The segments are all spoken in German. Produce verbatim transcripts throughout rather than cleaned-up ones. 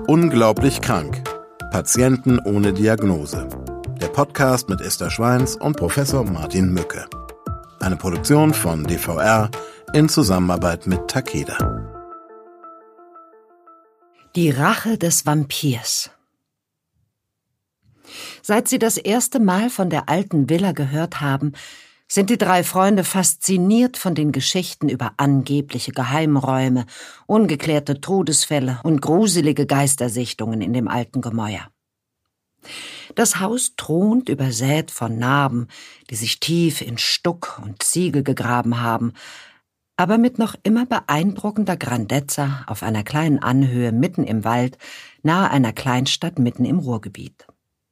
Unglaublich krank. Patienten ohne Diagnose. Der Podcast mit Esther Schweins und Professor Martin Mücke. Eine Produktion von D V R in Zusammenarbeit mit Takeda. Die Rache des Vampirs. Seit sie das erste Mal von der alten Villa gehört haben, sind die drei Freunde fasziniert von den Geschichten über angebliche Geheimräume, ungeklärte Todesfälle und gruselige Geistersichtungen in dem alten Gemäuer. Das Haus thront übersät von Narben, die sich tief in Stuck und Ziegel gegraben haben, aber mit noch immer beeindruckender Grandezza auf einer kleinen Anhöhe mitten im Wald, nahe einer Kleinstadt mitten im Ruhrgebiet.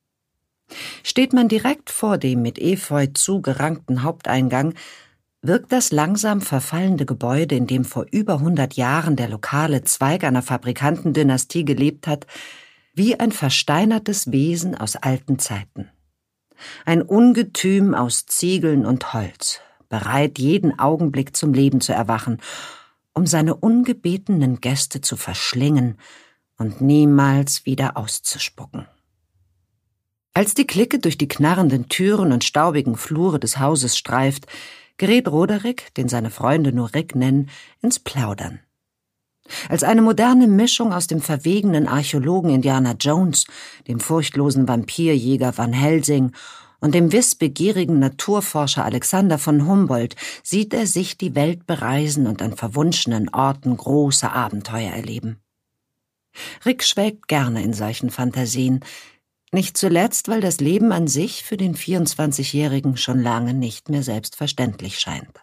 Steht man direkt vor dem mit Efeu zugerankten Haupteingang, wirkt das langsam verfallende Gebäude, in dem vor über hundert Jahren der lokale Zweig einer Fabrikantendynastie gelebt hat, wie ein versteinertes Wesen aus alten Zeiten. Ein Ungetüm aus Ziegeln und Holz, bereit, jeden Augenblick zum Leben zu erwachen, um seine ungebetenen Gäste zu verschlingen und niemals wieder auszuspucken. Als die Clique durch die knarrenden Türen und staubigen Flure des Hauses streift, gerät Roderick, den seine Freunde nur Rick nennen, ins Plaudern. Als eine moderne Mischung aus dem verwegenen Archäologen Indiana Jones, dem furchtlosen Vampirjäger Van Helsing und dem wissbegierigen Naturforscher Alexander von Humboldt sieht er sich die Welt bereisen und an verwunschenen Orten große Abenteuer erleben. Rick schwelgt gerne in solchen Fantasien, nicht zuletzt, weil das Leben an sich für den vierundzwanzigjährigen schon lange nicht mehr selbstverständlich scheint.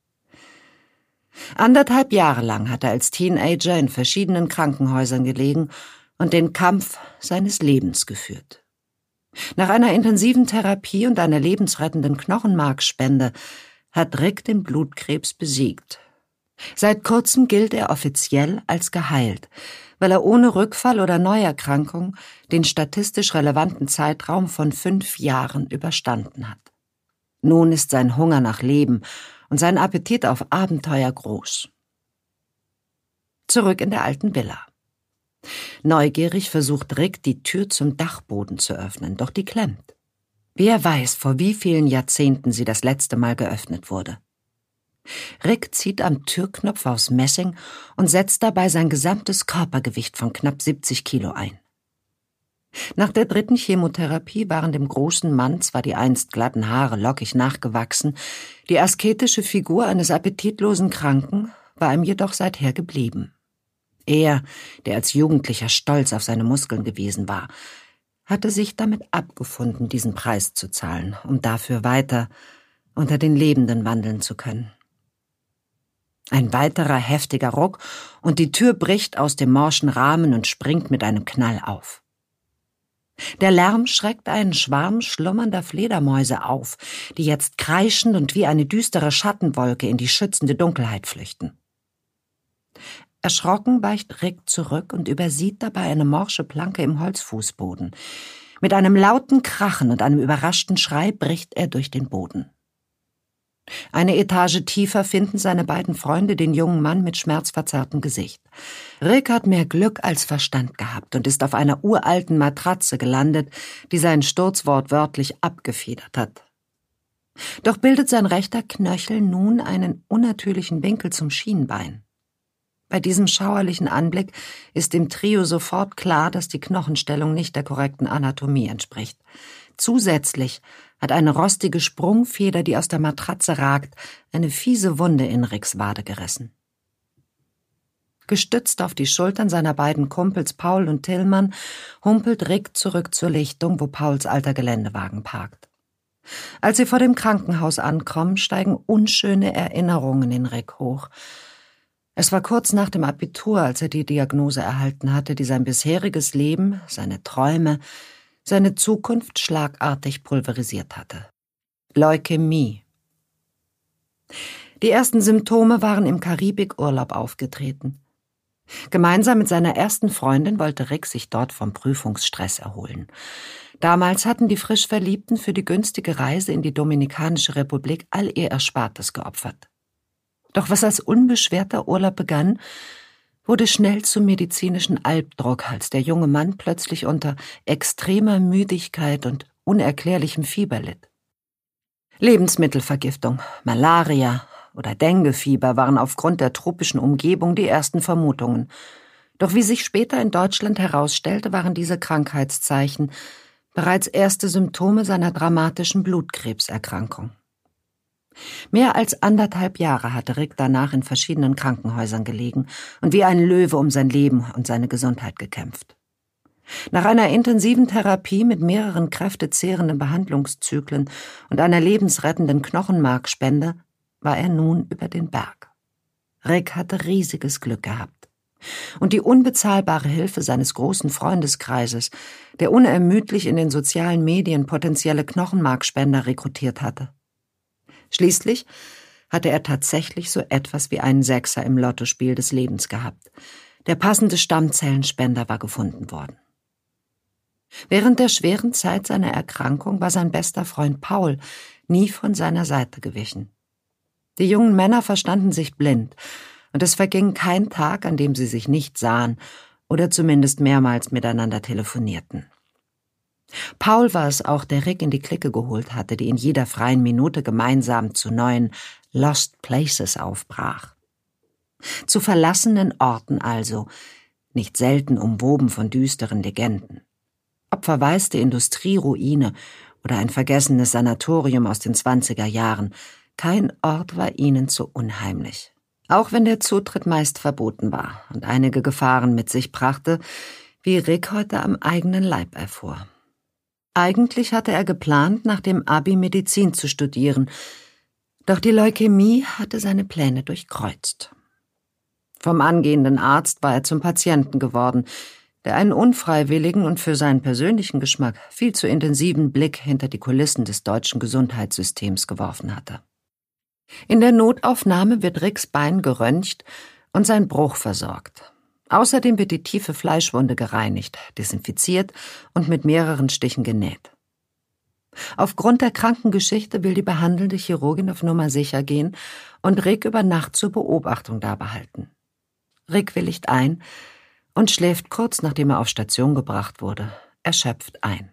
Anderthalb Jahre lang hat er als Teenager in verschiedenen Krankenhäusern gelegen und den Kampf seines Lebens geführt. Nach einer intensiven Therapie und einer lebensrettenden Knochenmarkspende hat Rick den Blutkrebs besiegt. Seit kurzem gilt er offiziell als geheilt, weil er ohne Rückfall oder Neuerkrankung den statistisch relevanten Zeitraum von fünf Jahren überstanden hat. Nun ist sein Hunger nach Leben und sein Appetit auf Abenteuer groß. Zurück in der alten Villa. Neugierig versucht Rick, die Tür zum Dachboden zu öffnen, doch die klemmt. Wer weiß, vor wie vielen Jahrzehnten sie das letzte Mal geöffnet wurde. Rick zieht am Türknopf aus Messing und setzt dabei sein gesamtes Körpergewicht von knapp siebzig Kilo ein. Nach der dritten Chemotherapie waren dem großen Mann zwar die einst glatten Haare lockig nachgewachsen, die asketische Figur eines appetitlosen Kranken war ihm jedoch seither geblieben. Er, der als Jugendlicher stolz auf seine Muskeln gewesen war, hatte sich damit abgefunden, diesen Preis zu zahlen, um dafür weiter unter den Lebenden wandeln zu können. Ein weiterer heftiger Ruck und die Tür bricht aus dem morschen Rahmen und springt mit einem Knall auf. Der Lärm schreckt einen Schwarm schlummernder Fledermäuse auf, die jetzt kreischend und wie eine düstere Schattenwolke in die schützende Dunkelheit flüchten. Erschrocken weicht Rick zurück und übersieht dabei eine morsche Planke im Holzfußboden. Mit einem lauten Krachen und einem überraschten Schrei bricht er durch den Boden. Eine Etage tiefer finden seine beiden Freunde den jungen Mann mit schmerzverzerrtem Gesicht. Rick hat mehr Glück als Verstand gehabt und ist auf einer uralten Matratze gelandet, die seinen Sturz wortwörtlich abgefedert hat. Doch bildet sein rechter Knöchel nun einen unnatürlichen Winkel zum Schienbein. Bei diesem schauerlichen Anblick ist dem Trio sofort klar, dass die Knochenstellung nicht der korrekten Anatomie entspricht. Zusätzlich hat eine rostige Sprungfeder, die aus der Matratze ragt, eine fiese Wunde in Ricks Wade gerissen. Gestützt auf die Schultern seiner beiden Kumpels Paul und Tillmann humpelt Rick zurück zur Lichtung, wo Pauls alter Geländewagen parkt. Als sie vor dem Krankenhaus ankommen, steigen unschöne Erinnerungen in Rick hoch. Es war kurz nach dem Abitur, als er die Diagnose erhalten hatte, die sein bisheriges Leben, seine Träume, seine Zukunft schlagartig pulverisiert hatte. Leukämie. Die ersten Symptome waren im Karibikurlaub aufgetreten. Gemeinsam mit seiner ersten Freundin wollte Rick sich dort vom Prüfungsstress erholen. Damals hatten die frisch Verliebten für die günstige Reise in die Dominikanische Republik all ihr Erspartes geopfert. Doch was als unbeschwerter Urlaub begann, wurde schnell zum medizinischen Albdruck, als der junge Mann plötzlich unter extremer Müdigkeit und unerklärlichem Fieber litt. Lebensmittelvergiftung, Malaria oder Denguefieber waren aufgrund der tropischen Umgebung die ersten Vermutungen. Doch wie sich später in Deutschland herausstellte, waren diese Krankheitszeichen bereits erste Symptome seiner dramatischen Blutkrebserkrankung. Mehr als anderthalb Jahre hatte Rick danach in verschiedenen Krankenhäusern gelegen und wie ein Löwe um sein Leben und seine Gesundheit gekämpft. Nach einer intensiven Therapie mit mehreren kräftezehrenden Behandlungszyklen und einer lebensrettenden Knochenmarkspende war er nun über den Berg. Rick hatte riesiges Glück gehabt. Und die unbezahlbare Hilfe seines großen Freundeskreises, der unermüdlich in den sozialen Medien potenzielle Knochenmarkspender rekrutiert hatte. Schließlich hatte er tatsächlich so etwas wie einen Sechser im Lottospiel des Lebens gehabt. Der passende Stammzellenspender war gefunden worden. Während der schweren Zeit seiner Erkrankung war sein bester Freund Paul nie von seiner Seite gewichen. Die jungen Männer verstanden sich blind, und es verging kein Tag, an dem sie sich nicht sahen oder zumindest mehrmals miteinander telefonierten. Paul war es auch, der Rick in die Clique geholt hatte, die in jeder freien Minute gemeinsam zu neuen Lost Places aufbrach. Zu verlassenen Orten also, nicht selten umwoben von düsteren Legenden. Ob verwaiste Industrieruine oder ein vergessenes Sanatorium aus den zwanziger Jahren, kein Ort war ihnen zu unheimlich. Auch wenn der Zutritt meist verboten war und einige Gefahren mit sich brachte, wie Rick heute am eigenen Leib erfuhr. Eigentlich hatte er geplant, nach dem Abi Medizin zu studieren, doch die Leukämie hatte seine Pläne durchkreuzt. Vom angehenden Arzt war er zum Patienten geworden, der einen unfreiwilligen und für seinen persönlichen Geschmack viel zu intensiven Blick hinter die Kulissen des deutschen Gesundheitssystems geworfen hatte. In der Notaufnahme wird Ricks Bein geröntgt und sein Bruch versorgt. Außerdem wird die tiefe Fleischwunde gereinigt, desinfiziert und mit mehreren Stichen genäht. Aufgrund der Krankengeschichte will die behandelnde Chirurgin auf Nummer sicher gehen und Rick über Nacht zur Beobachtung dabehalten. Rick willigt ein und schläft kurz nachdem er auf Station gebracht wurde, erschöpft ein.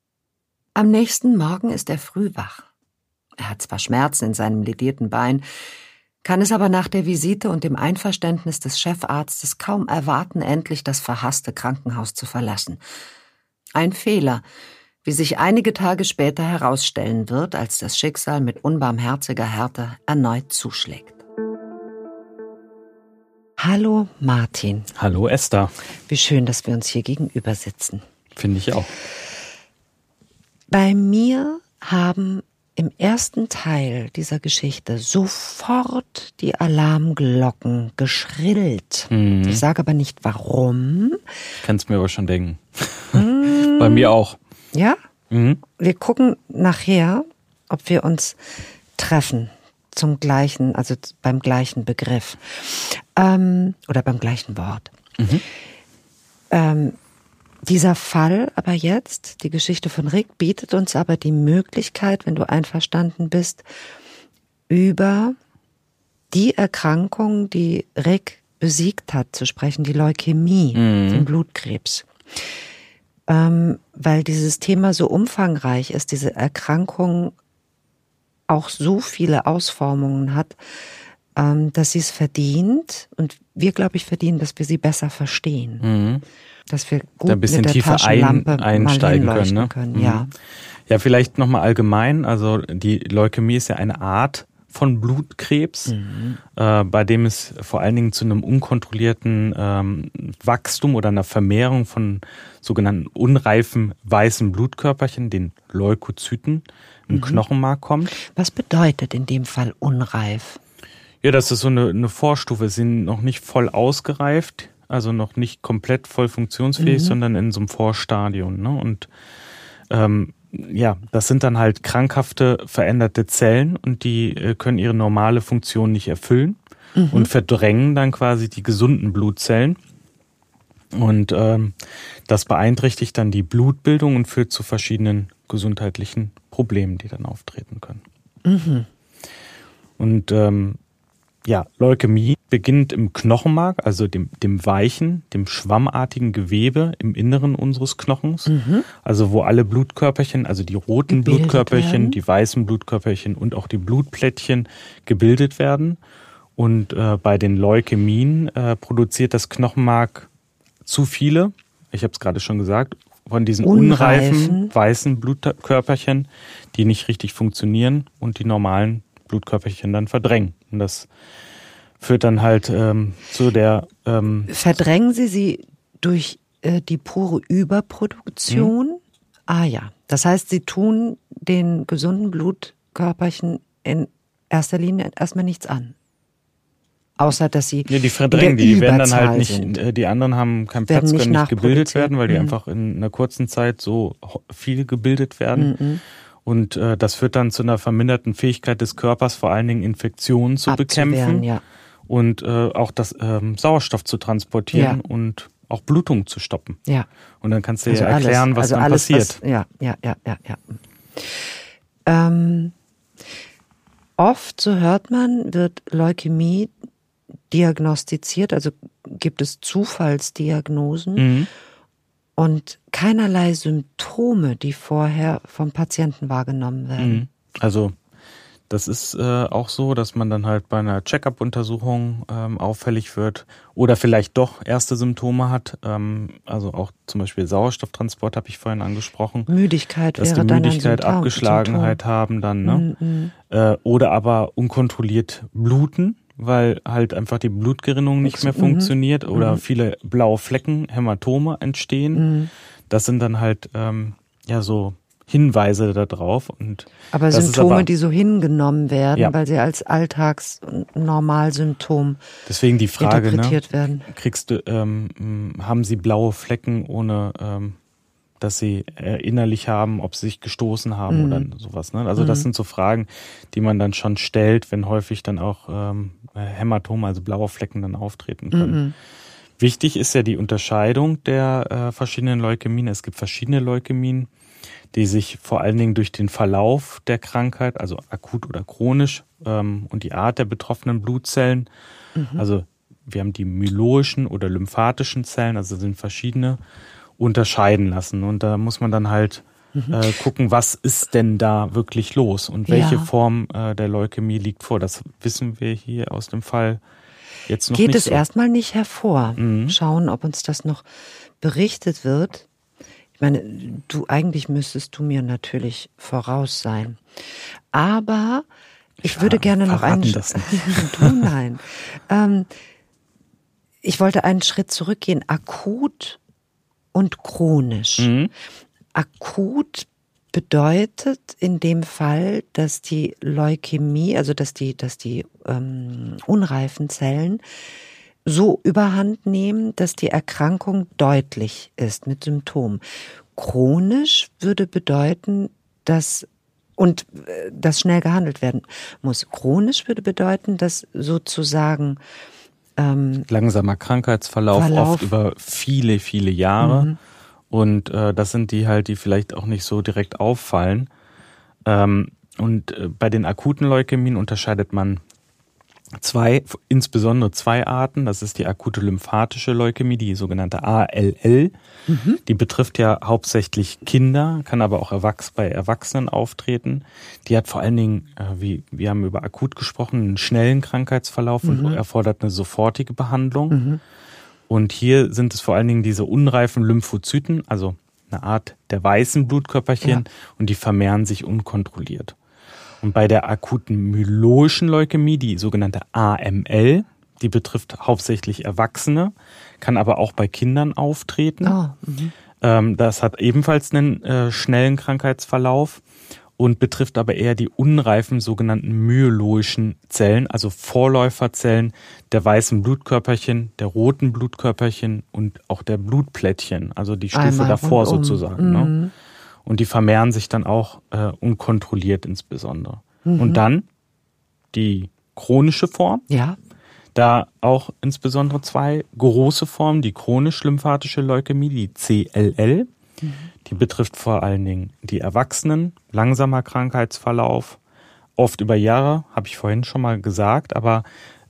Am nächsten Morgen ist er früh wach. Er hat zwar Schmerzen in seinem ledierten Bein, kann es aber nach der Visite und dem Einverständnis des Chefarztes kaum erwarten, endlich das verhasste Krankenhaus zu verlassen. Ein Fehler, wie sich einige Tage später herausstellen wird, als das Schicksal mit unbarmherziger Härte erneut zuschlägt. Hallo Martin. Hallo Esther. Wie schön, dass wir uns hier gegenüber sitzen. Finde ich auch. Bei mir haben im ersten Teil dieser Geschichte sofort die Alarmglocken geschrillt. Mhm. Ich sage aber nicht warum. Ich kann es mir aber schon denken. Mhm. Bei mir auch. Ja? Mhm. Wir gucken nachher, ob wir uns treffen zum gleichen, also beim gleichen Begriff. Ähm, oder beim gleichen Wort. Mhm. Ähm, Dieser Fall aber jetzt, die Geschichte von Rick, bietet uns aber die Möglichkeit, wenn du einverstanden bist, über die Erkrankung, die Rick besiegt hat, zu sprechen, die Leukämie, mhm. den Blutkrebs. Ähm, weil dieses Thema so umfangreich ist, diese Erkrankung auch so viele Ausformungen hat, ähm, dass sie es verdient, und wir, glaube ich, verdienen, dass wir sie besser verstehen. Mhm. Dass wir gut da ein bisschen mit der tiefer Taschenlampe ein, einsteigen mal können. Ne? können ja. ja, vielleicht nochmal allgemein. Also die Leukämie ist ja eine Art von Blutkrebs, mhm. äh, bei dem es vor allen Dingen zu einem unkontrollierten ähm, Wachstum oder einer Vermehrung von sogenannten unreifen weißen Blutkörperchen, den Leukozyten, im mhm. Knochenmark kommt. Was bedeutet in dem Fall unreif? Ja, das ist so eine, eine Vorstufe. Sie sind noch nicht voll ausgereift, also noch nicht komplett voll funktionsfähig, mhm. sondern in so einem Vorstadium. Ne? Und ähm, ja, das sind dann halt krankhafte, veränderte Zellen, und die äh, können ihre normale Funktion nicht erfüllen mhm. und verdrängen dann quasi die gesunden Blutzellen. Und ähm, das beeinträchtigt dann die Blutbildung und führt zu verschiedenen gesundheitlichen Problemen, die dann auftreten können. Mhm. Und ähm, ja, Leukämie beginnt im Knochenmark, also dem, dem weichen, dem schwammartigen Gewebe im Inneren unseres Knochens. Mhm. Also wo alle Blutkörperchen, also die roten gebildet Blutkörperchen, werden. Die weißen Blutkörperchen und auch die Blutplättchen gebildet werden. Und äh, bei den Leukämien äh, produziert das Knochenmark zu viele, ich habe es gerade schon gesagt, von diesen unreifen, unreifen weißen Blutkörperchen, die nicht richtig funktionieren und die normalen Blutkörperchen dann verdrängen. Und das führt dann halt ähm, zu der... Ähm Verdrängen Sie sie durch äh, die pure Überproduktion? Mhm. Ah ja, das heißt, Sie tun den gesunden Blutkörperchen in erster Linie erstmal nichts an. Außer, dass sie ja, die verdrängen, die werden dann halt nicht, sind. Die anderen haben keinen Platz, können nicht gebildet werden, weil die mhm. einfach in einer kurzen Zeit so viel gebildet werden. Mhm. Und äh, das führt dann zu einer verminderten Fähigkeit des Körpers, vor allen Dingen Infektionen zu bekämpfen ja. und äh, auch das ähm, Sauerstoff zu transportieren ja. und auch Blutung zu stoppen. Ja. Und dann kannst du also dir erklären, alles, was also dann alles, passiert. Was, ja, ja, ja, ja, ja. Ähm, oft, so hört man, wird Leukämie diagnostiziert, also gibt es Zufallsdiagnosen mhm. und keinerlei Symptome, die vorher vom Patienten wahrgenommen werden. Also das ist äh, auch so, dass man dann halt bei einer Check-up-Untersuchung ähm, auffällig wird oder vielleicht doch erste Symptome hat. Ähm, also auch zum Beispiel Sauerstofftransport habe ich vorhin angesprochen. Müdigkeit dass wäre die Müdigkeit, dann ein Symptom, Abgeschlagenheit Symptom. haben dann. Ne? Mhm. Äh, oder aber unkontrolliert bluten, weil halt einfach die Blutgerinnung nicht mehr mhm. funktioniert oder mhm. viele blaue Flecken, Hämatome entstehen. Mhm. Das sind dann halt ähm, ja so Hinweise darauf. Und aber das Symptome, aber, die so hingenommen werden, ja. weil sie als Alltagsnormalsymptom Deswegen die Frage, interpretiert ne, werden. Kriegst du, ähm, haben sie blaue Flecken, ohne ähm, dass sie äh, innerlich haben, ob sie sich gestoßen haben mhm. oder sowas. Ne? Also mhm. das sind so Fragen, die man dann schon stellt, wenn häufig dann auch ähm, Hämatome, also blaue Flecken dann auftreten können. Mhm. Wichtig ist ja die Unterscheidung der äh, verschiedenen Leukämien. Es gibt verschiedene Leukämien, die sich vor allen Dingen durch den Verlauf der Krankheit, also akut oder chronisch, ähm, und die Art der betroffenen Blutzellen, mhm. also wir haben die myeloischen oder lymphatischen Zellen, also sind verschiedene, unterscheiden lassen. Und da muss man dann halt mhm. äh, gucken, was ist denn da wirklich los und welche ja. Form äh, der Leukämie liegt vor. Das wissen wir hier aus dem Fall jetzt noch Geht nicht es so. erstmal nicht hervor. Mhm. Schauen, ob uns das noch berichtet wird. Ich meine, du eigentlich müsstest du mir natürlich voraus sein. Aber ich, ich würde gerne noch einen das nicht. Du nein. ähm, ich wollte einen Schritt zurückgehen. Akut und chronisch. Mhm. Akut bedeutet in dem Fall, dass die Leukämie, also dass die, dass die ähm, unreifen Zellen so überhand nehmen, dass die Erkrankung deutlich ist mit Symptomen. Chronisch würde bedeuten, dass und äh, dass schnell gehandelt werden muss. Chronisch würde bedeuten, dass sozusagen ähm, langsamer Krankheitsverlauf, Verlauf. oft über viele, viele Jahre. Mhm. Und äh, das sind die halt, die vielleicht auch nicht so direkt auffallen. Ähm, und äh, bei den akuten Leukämien unterscheidet man zwei, insbesondere zwei Arten. Das ist die akute lymphatische Leukämie, die sogenannte A L L. Mhm. Die betrifft ja hauptsächlich Kinder, kann aber auch erwachs- bei Erwachsenen auftreten. Die hat vor allen Dingen, äh, wie wir haben über akut gesprochen, einen schnellen Krankheitsverlauf mhm. und erfordert eine sofortige Behandlung. Mhm. Und hier sind es vor allen Dingen diese unreifen Lymphozyten, also eine Art der weißen Blutkörperchen, ja. und die vermehren sich unkontrolliert. Und bei der akuten myeloischen Leukämie, die sogenannte A M L, die betrifft hauptsächlich Erwachsene, kann aber auch bei Kindern auftreten. Oh, ähm, das hat ebenfalls einen äh, schnellen Krankheitsverlauf und betrifft aber eher die unreifen sogenannten myeloischen Zellen, also Vorläuferzellen der weißen Blutkörperchen, der roten Blutkörperchen und auch der Blutplättchen, also die Stufe Einmal davor rundum. sozusagen. Mhm. Ne? Und die vermehren sich dann auch äh, unkontrolliert insbesondere. Mhm. Und dann die chronische Form. Ja. Da auch insbesondere zwei große Formen, die chronisch-lymphatische Leukämie, die C L L. Mhm. Die betrifft vor allen Dingen die Erwachsenen, langsamer Krankheitsverlauf, oft über Jahre, habe ich vorhin schon mal gesagt, aber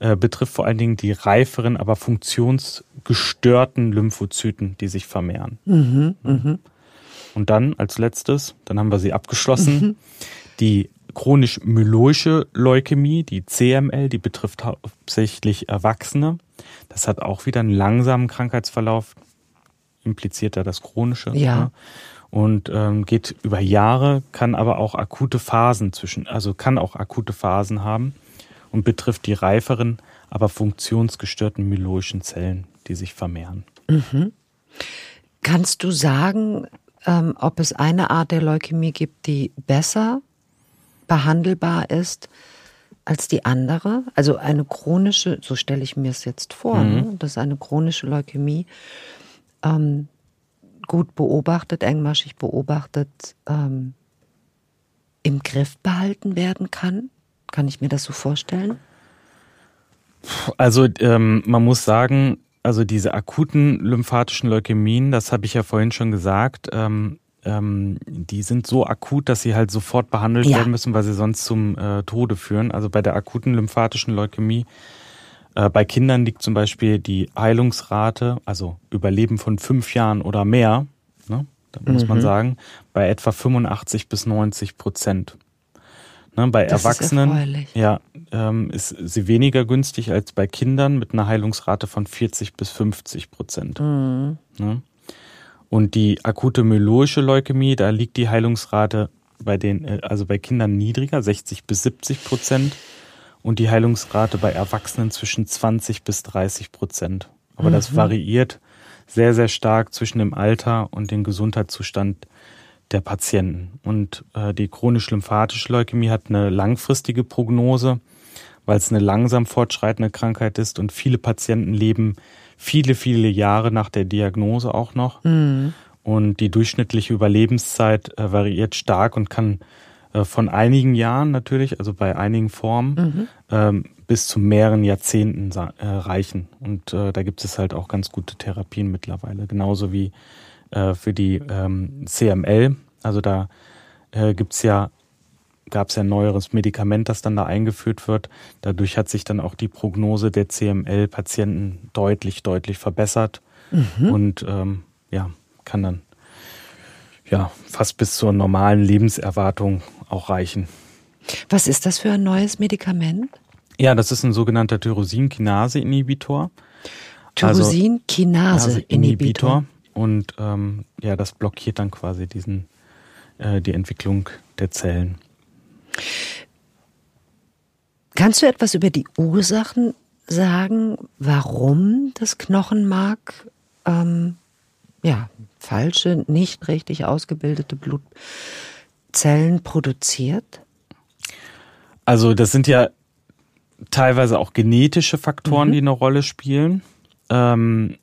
äh, betrifft vor allen Dingen die reiferen, aber funktionsgestörten Lymphozyten, die sich vermehren. Mhm, mhm. Und dann als letztes, dann haben wir sie abgeschlossen, mhm. die chronisch-myeloische Leukämie, die C M L, die betrifft hauptsächlich Erwachsene. Das hat auch wieder einen langsamen Krankheitsverlauf, impliziert da das Chronische. Ja. Ne? Und ähm, geht über Jahre, kann aber auch akute Phasen zwischen, also kann auch akute Phasen haben und betrifft die reiferen, aber funktionsgestörten myeloischen Zellen, die sich vermehren. Mhm. Kannst du sagen, ähm, ob es eine Art der Leukämie gibt, die besser behandelbar ist als die andere? Also eine chronische, so stelle ich mir es jetzt vor, mhm. ne? Dass eine chronische Leukämie ähm, gut beobachtet, engmaschig beobachtet, ähm, im Griff behalten werden kann? Kann ich mir das so vorstellen? Also ähm, man muss sagen, also diese akuten lymphatischen Leukämien, das habe ich ja vorhin schon gesagt, ähm, ähm, die sind so akut, dass sie halt sofort behandelt ja. werden müssen, weil sie sonst zum äh, Tode führen. Also bei der akuten lymphatischen Leukämie, äh, bei Kindern liegt zum Beispiel die Heilungsrate, also Überleben von fünf Jahren oder mehr, ne, da muss mhm. man sagen, bei etwa fünfundachtzig bis neunzig Prozent. Ne, bei das Erwachsenen ist ja, ähm, ist sie weniger günstig als bei Kindern mit einer Heilungsrate von vierzig bis fünfzig Prozent. Mhm. Ne? Und die akute myeloische Leukämie, da liegt die Heilungsrate bei den, also bei Kindern niedriger, sechzig bis siebzig Prozent, und die Heilungsrate bei Erwachsenen zwischen zwanzig bis dreißig Prozent. Aber mhm. das variiert sehr, sehr stark zwischen dem Alter und dem Gesundheitszustand der Patienten. Und äh, die chronisch-lymphatische Leukämie hat eine langfristige Prognose, weil es eine langsam fortschreitende Krankheit ist und viele Patienten leben viele, viele Jahre nach der Diagnose auch noch. Mhm. Und die durchschnittliche Überlebenszeit äh, variiert stark und kann äh, von einigen Jahren natürlich, also bei einigen Formen, mhm. ähm, bis zu mehreren Jahrzehnten äh, reichen. Und äh, da gibt es halt auch ganz gute Therapien mittlerweile, genauso wie für die ähm, C M L, also da äh, gibt's ja, gab es ja ein neueres Medikament, das dann da eingeführt wird. Dadurch hat sich dann auch die Prognose der C M L-Patienten deutlich, deutlich verbessert mhm. und ähm, ja, kann dann ja fast bis zur normalen Lebenserwartung auch reichen. Was ist das für ein neues Medikament? Ja, das ist ein sogenannter Tyrosin-Kinase-Inhibitor. Tyrosin-Kinase-Inhibitor. Also, Und ähm, ja, das blockiert dann quasi diesen äh, die Entwicklung der Zellen. Kannst du etwas über die Ursachen sagen, warum das Knochenmark ähm, ja, falsche, nicht richtig ausgebildete Blutzellen produziert? Also das sind ja teilweise auch genetische Faktoren, mhm. die eine Rolle spielen. Ähm,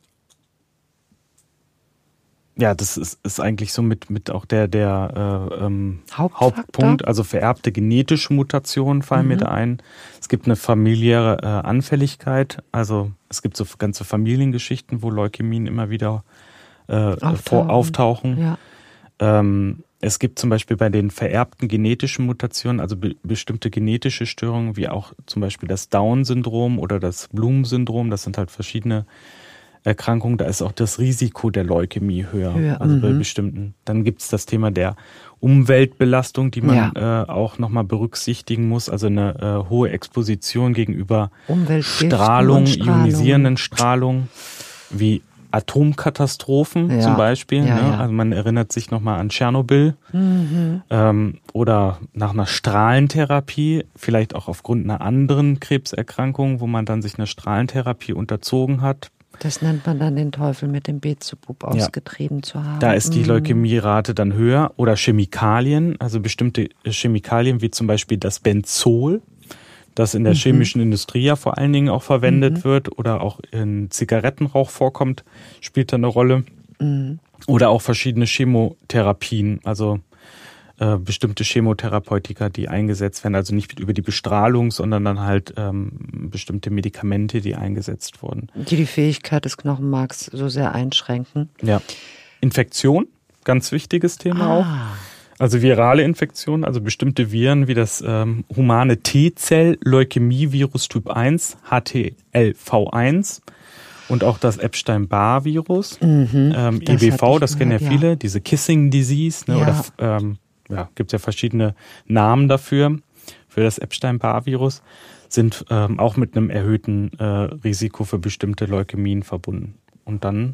Ja, das ist, ist eigentlich so mit, mit auch der, der äh, ähm, Hauptpunkt, also vererbte genetische Mutationen fallen mhm. mir da ein. Es gibt eine familiäre äh, Anfälligkeit, also es gibt so ganze Familiengeschichten, wo Leukämien immer wieder äh, auftauchen. Vor, auftauchen. Ja. Ähm, es gibt zum Beispiel bei den vererbten genetischen Mutationen, also be- bestimmte genetische Störungen, wie auch zum Beispiel das Down-Syndrom oder das Bloom-Syndrom, das sind halt verschiedene Erkrankung, da ist auch das Risiko der Leukämie höher, höher also mhm. bei bestimmten. Dann gibt es das Thema der Umweltbelastung, die man ja. äh, auch nochmal berücksichtigen muss, also eine äh, hohe Exposition gegenüber Strahlung, ionisierenden Strahlung, wie Atomkatastrophen ja. zum Beispiel. Ja, ne? ja. Also man erinnert sich nochmal an Tschernobyl mhm. ähm, oder nach einer Strahlentherapie, vielleicht auch aufgrund einer anderen Krebserkrankung, wo man dann sich einer Strahlentherapie unterzogen hat. Das nennt man dann den Teufel mit dem Beelzebub ausgetrieben ja. zu haben. Da ist die Leukämierate dann höher. Oder Chemikalien, also bestimmte Chemikalien wie zum Beispiel das Benzol, das in der mhm. chemischen Industrie ja vor allen Dingen auch verwendet mhm. wird oder auch in Zigarettenrauch vorkommt, spielt da eine Rolle. Mhm. Oder auch verschiedene Chemotherapien, also äh, bestimmte Chemotherapeutika, die eingesetzt werden, also nicht über die Bestrahlung, sondern dann halt ähm, bestimmte Medikamente, die eingesetzt wurden. Die die Fähigkeit des Knochenmarks so sehr einschränken. Ja. Infektion, ganz wichtiges Thema ah. auch. Also virale Infektionen, also bestimmte Viren wie das ähm, humane T-Zell-Leukämie-Virus Typ eins, H T L V eins und auch das Epstein-Barr-Virus, mhm, ähm, E B V, das kennen ja viele, ja. Diese Kissing Disease, ne, ja. oder ähm, ja, gibt es ja verschiedene Namen dafür, für das Epstein-Barr-Virus, sind ähm, auch mit einem erhöhten äh, Risiko für bestimmte Leukämien verbunden. Und dann,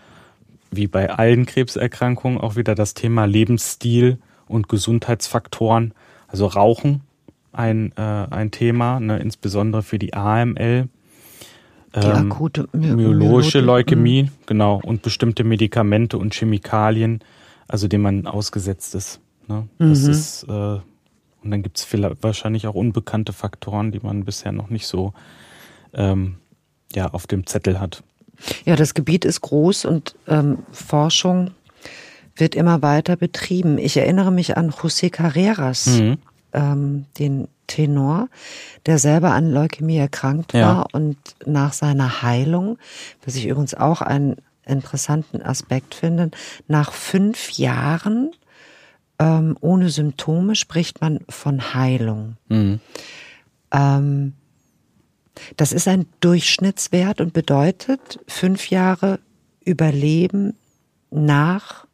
wie bei allen Krebserkrankungen, auch wieder das Thema Lebensstil und Gesundheitsfaktoren, also Rauchen, ein, äh, ein Thema, ne, insbesondere für die A M L, die ähm, akute My- myologische Leukämie, mhm. genau, und bestimmte Medikamente und Chemikalien, also denen man ausgesetzt ist. Ne? Das mhm. ist, äh, und dann gibt es wahrscheinlich auch unbekannte Faktoren, die man bisher noch nicht so ähm, ja, auf dem Zettel hat. Ja, das Gebiet ist groß und ähm, Forschung wird immer weiter betrieben. Ich erinnere mich an José Carreras, mhm. ähm, den Tenor, der selber an Leukämie erkrankt war ja. und nach seiner Heilung, was ich übrigens auch einen interessanten Aspekt finde, nach fünf Jahren ähm, ohne Symptome spricht man von Heilung. Mhm. Ähm, das ist ein Durchschnittswert und bedeutet fünf Jahre Überleben nach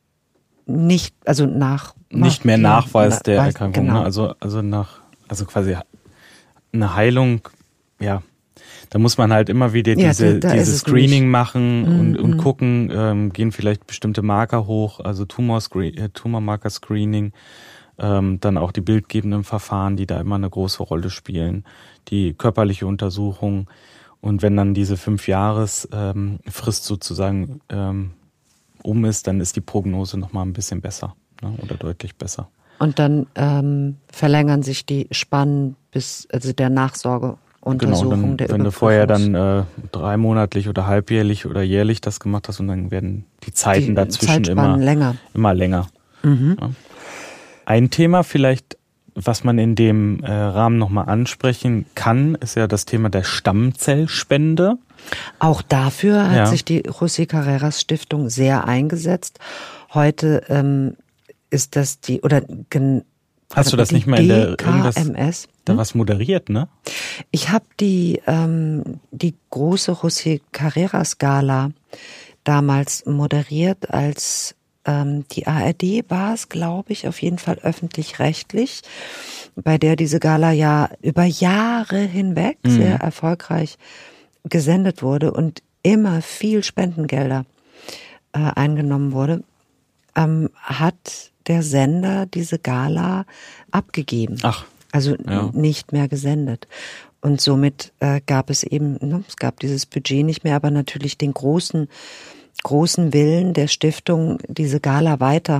nicht, also nach nicht mehr ja, Nachweis der weiß, Erkrankung, genau. ne? also also nach also quasi eine Heilung, ja, da muss man halt immer wieder diese ja, da, da diese Screening nicht. machen mm, und und mm. gucken, ähm, gehen vielleicht bestimmte Marker hoch, also Tumor äh, Tumormarker Screening, ähm, dann auch die bildgebenden Verfahren, die da immer eine große Rolle spielen, die körperliche Untersuchung, und wenn dann diese fünf Jahres ähm, Frist sozusagen ähm, um ist, dann ist die Prognose noch mal ein bisschen besser, ne, oder deutlich besser. Und dann ähm, verlängern sich die Spannen bis also der Nachsorgeuntersuchung, genau, dann, der wenn du vorher dann äh, dreimonatlich oder halbjährlich oder jährlich das gemacht hast, und dann werden die Zeiten die dazwischen immer länger. immer länger. Mhm. Ja. Ein Thema vielleicht, was man in dem äh, Rahmen nochmal ansprechen kann, ist ja das Thema der Stammzellspende. Auch dafür hat ja. sich die José Carreras Stiftung sehr eingesetzt. Heute ähm, ist das die, oder gen, Hast du das nicht mal in der G K M S? Hm? Da was moderiert, ne? Ich habe die, ähm, die große José Carreras Gala damals moderiert, als ähm, die A R D war es, glaube ich, auf jeden Fall öffentlich-rechtlich, bei der diese Gala ja über Jahre hinweg mhm. sehr erfolgreich gesendet wurde und immer viel Spendengelder äh, eingenommen wurde, ähm, hat der Sender diese Gala abgegeben. Ach. Also ja. nicht mehr gesendet. Und somit äh, gab es eben, ne, es gab dieses Budget nicht mehr, aber natürlich den großen, großen Willen der Stiftung, diese Gala weiter,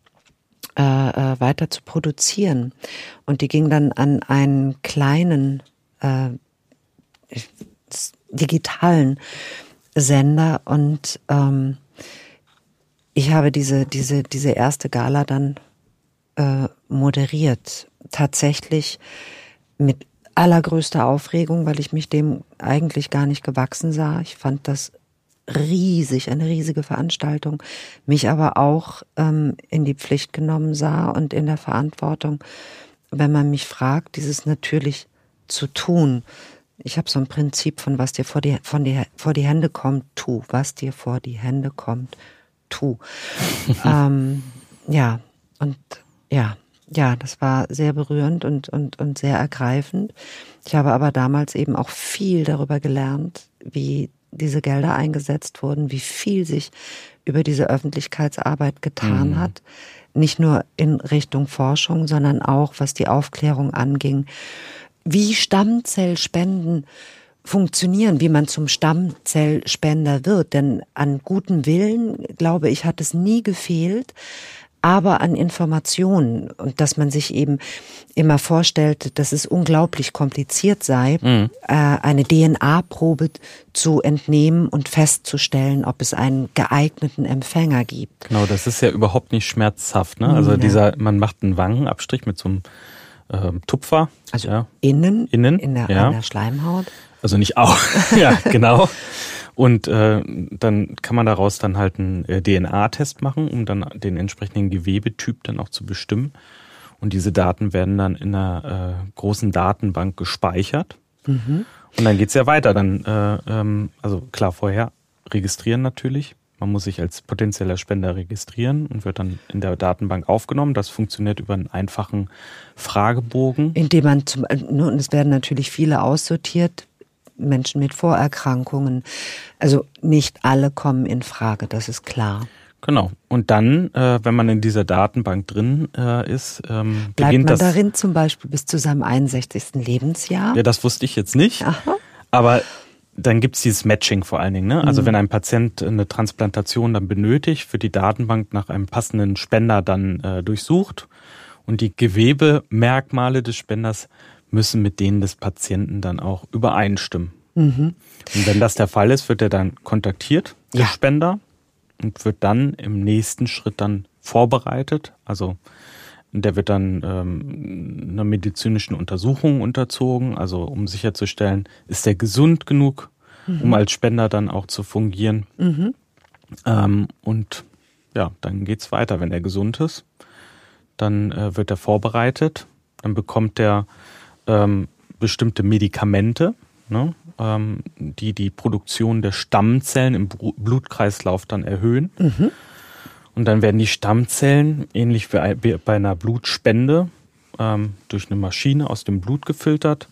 äh, äh, weiter zu produzieren. Und die ging dann an einen kleinen, äh, digitalen Sender, und ähm, ich habe diese diese diese erste Gala dann äh, moderiert, tatsächlich mit allergrößter Aufregung, weil ich mich dem eigentlich gar nicht gewachsen sah. Ich fand das riesig, eine riesige Veranstaltung, mich aber auch ähm, in die Pflicht genommen sah und in der Verantwortung, wenn man mich fragt, dieses natürlich zu tun. Ich habe so ein Prinzip von was dir vor die, von die, vor die Hände kommt, tu. Was dir vor die Hände kommt, tu. ähm, ja, und ja, ja, das war sehr berührend und, und, und sehr ergreifend. Ich habe aber damals eben auch viel darüber gelernt, wie diese Gelder eingesetzt wurden, wie viel sich über diese Öffentlichkeitsarbeit getan mhm. hat. Nicht nur in Richtung Forschung, sondern auch, was die Aufklärung anging, wie Stammzellspenden funktionieren, wie man zum Stammzellspender wird. Denn an gutem Willen, glaube ich, hat es nie gefehlt, aber an Informationen, und dass man sich eben immer vorstellte, dass es unglaublich kompliziert sei, mhm. äh, eine D N A-Probe zu entnehmen und festzustellen, ob es einen geeigneten Empfänger gibt. Genau, das ist ja überhaupt nicht schmerzhaft, ne? Also ja. dieser, man macht einen Wangenabstrich mit so einem ähm, Tupfer. Also ja. innen, innen in der, ja. an der Schleimhaut. Also nicht auch, ja, genau. Und äh, dann kann man daraus dann halt einen äh, D N A-Test machen, um dann den entsprechenden Gewebetyp dann auch zu bestimmen. Und diese Daten werden dann in einer äh, großen Datenbank gespeichert. Mhm. Und dann geht's ja weiter. Dann, äh, ähm, also klar, vorher registrieren natürlich. Man muss sich als potenzieller Spender registrieren und wird dann in der Datenbank aufgenommen. Das funktioniert über einen einfachen Fragebogen. Indem man, zum, und es werden natürlich viele aussortiert, Menschen mit Vorerkrankungen. Also nicht alle kommen in Frage, das ist klar. Genau. Und dann, äh, wenn man in dieser Datenbank drin äh, ist, ähm, bleibt beginnt man das, darin zum Beispiel bis zu seinem einundsechzigsten Lebensjahr? Ja, das wusste ich jetzt nicht. Aha. Aber dann gibt's dieses Matching vor allen Dingen. Ne? Also mhm. wenn ein Patient eine Transplantation dann benötigt, wird die Datenbank nach einem passenden Spender dann äh, durchsucht. Und die Gewebemerkmale des Spenders müssen mit denen des Patienten dann auch übereinstimmen. Mhm. Und wenn das der Fall ist, wird er dann kontaktiert, der ja. Spender. Und wird dann im nächsten Schritt dann vorbereitet. Also der wird dann ähm, einer medizinischen Untersuchung unterzogen, also um sicherzustellen, ist der gesund genug, mhm. um als Spender dann auch zu fungieren. Mhm. Ähm, und ja, dann geht's weiter. Wenn er gesund ist, dann äh, wird er vorbereitet. Dann bekommt er ähm, bestimmte Medikamente, ne? die die Produktion der Stammzellen im Blutkreislauf dann erhöhen. Mhm. Und dann werden die Stammzellen, ähnlich wie bei einer Blutspende, ähm, durch eine Maschine aus dem Blut gefiltert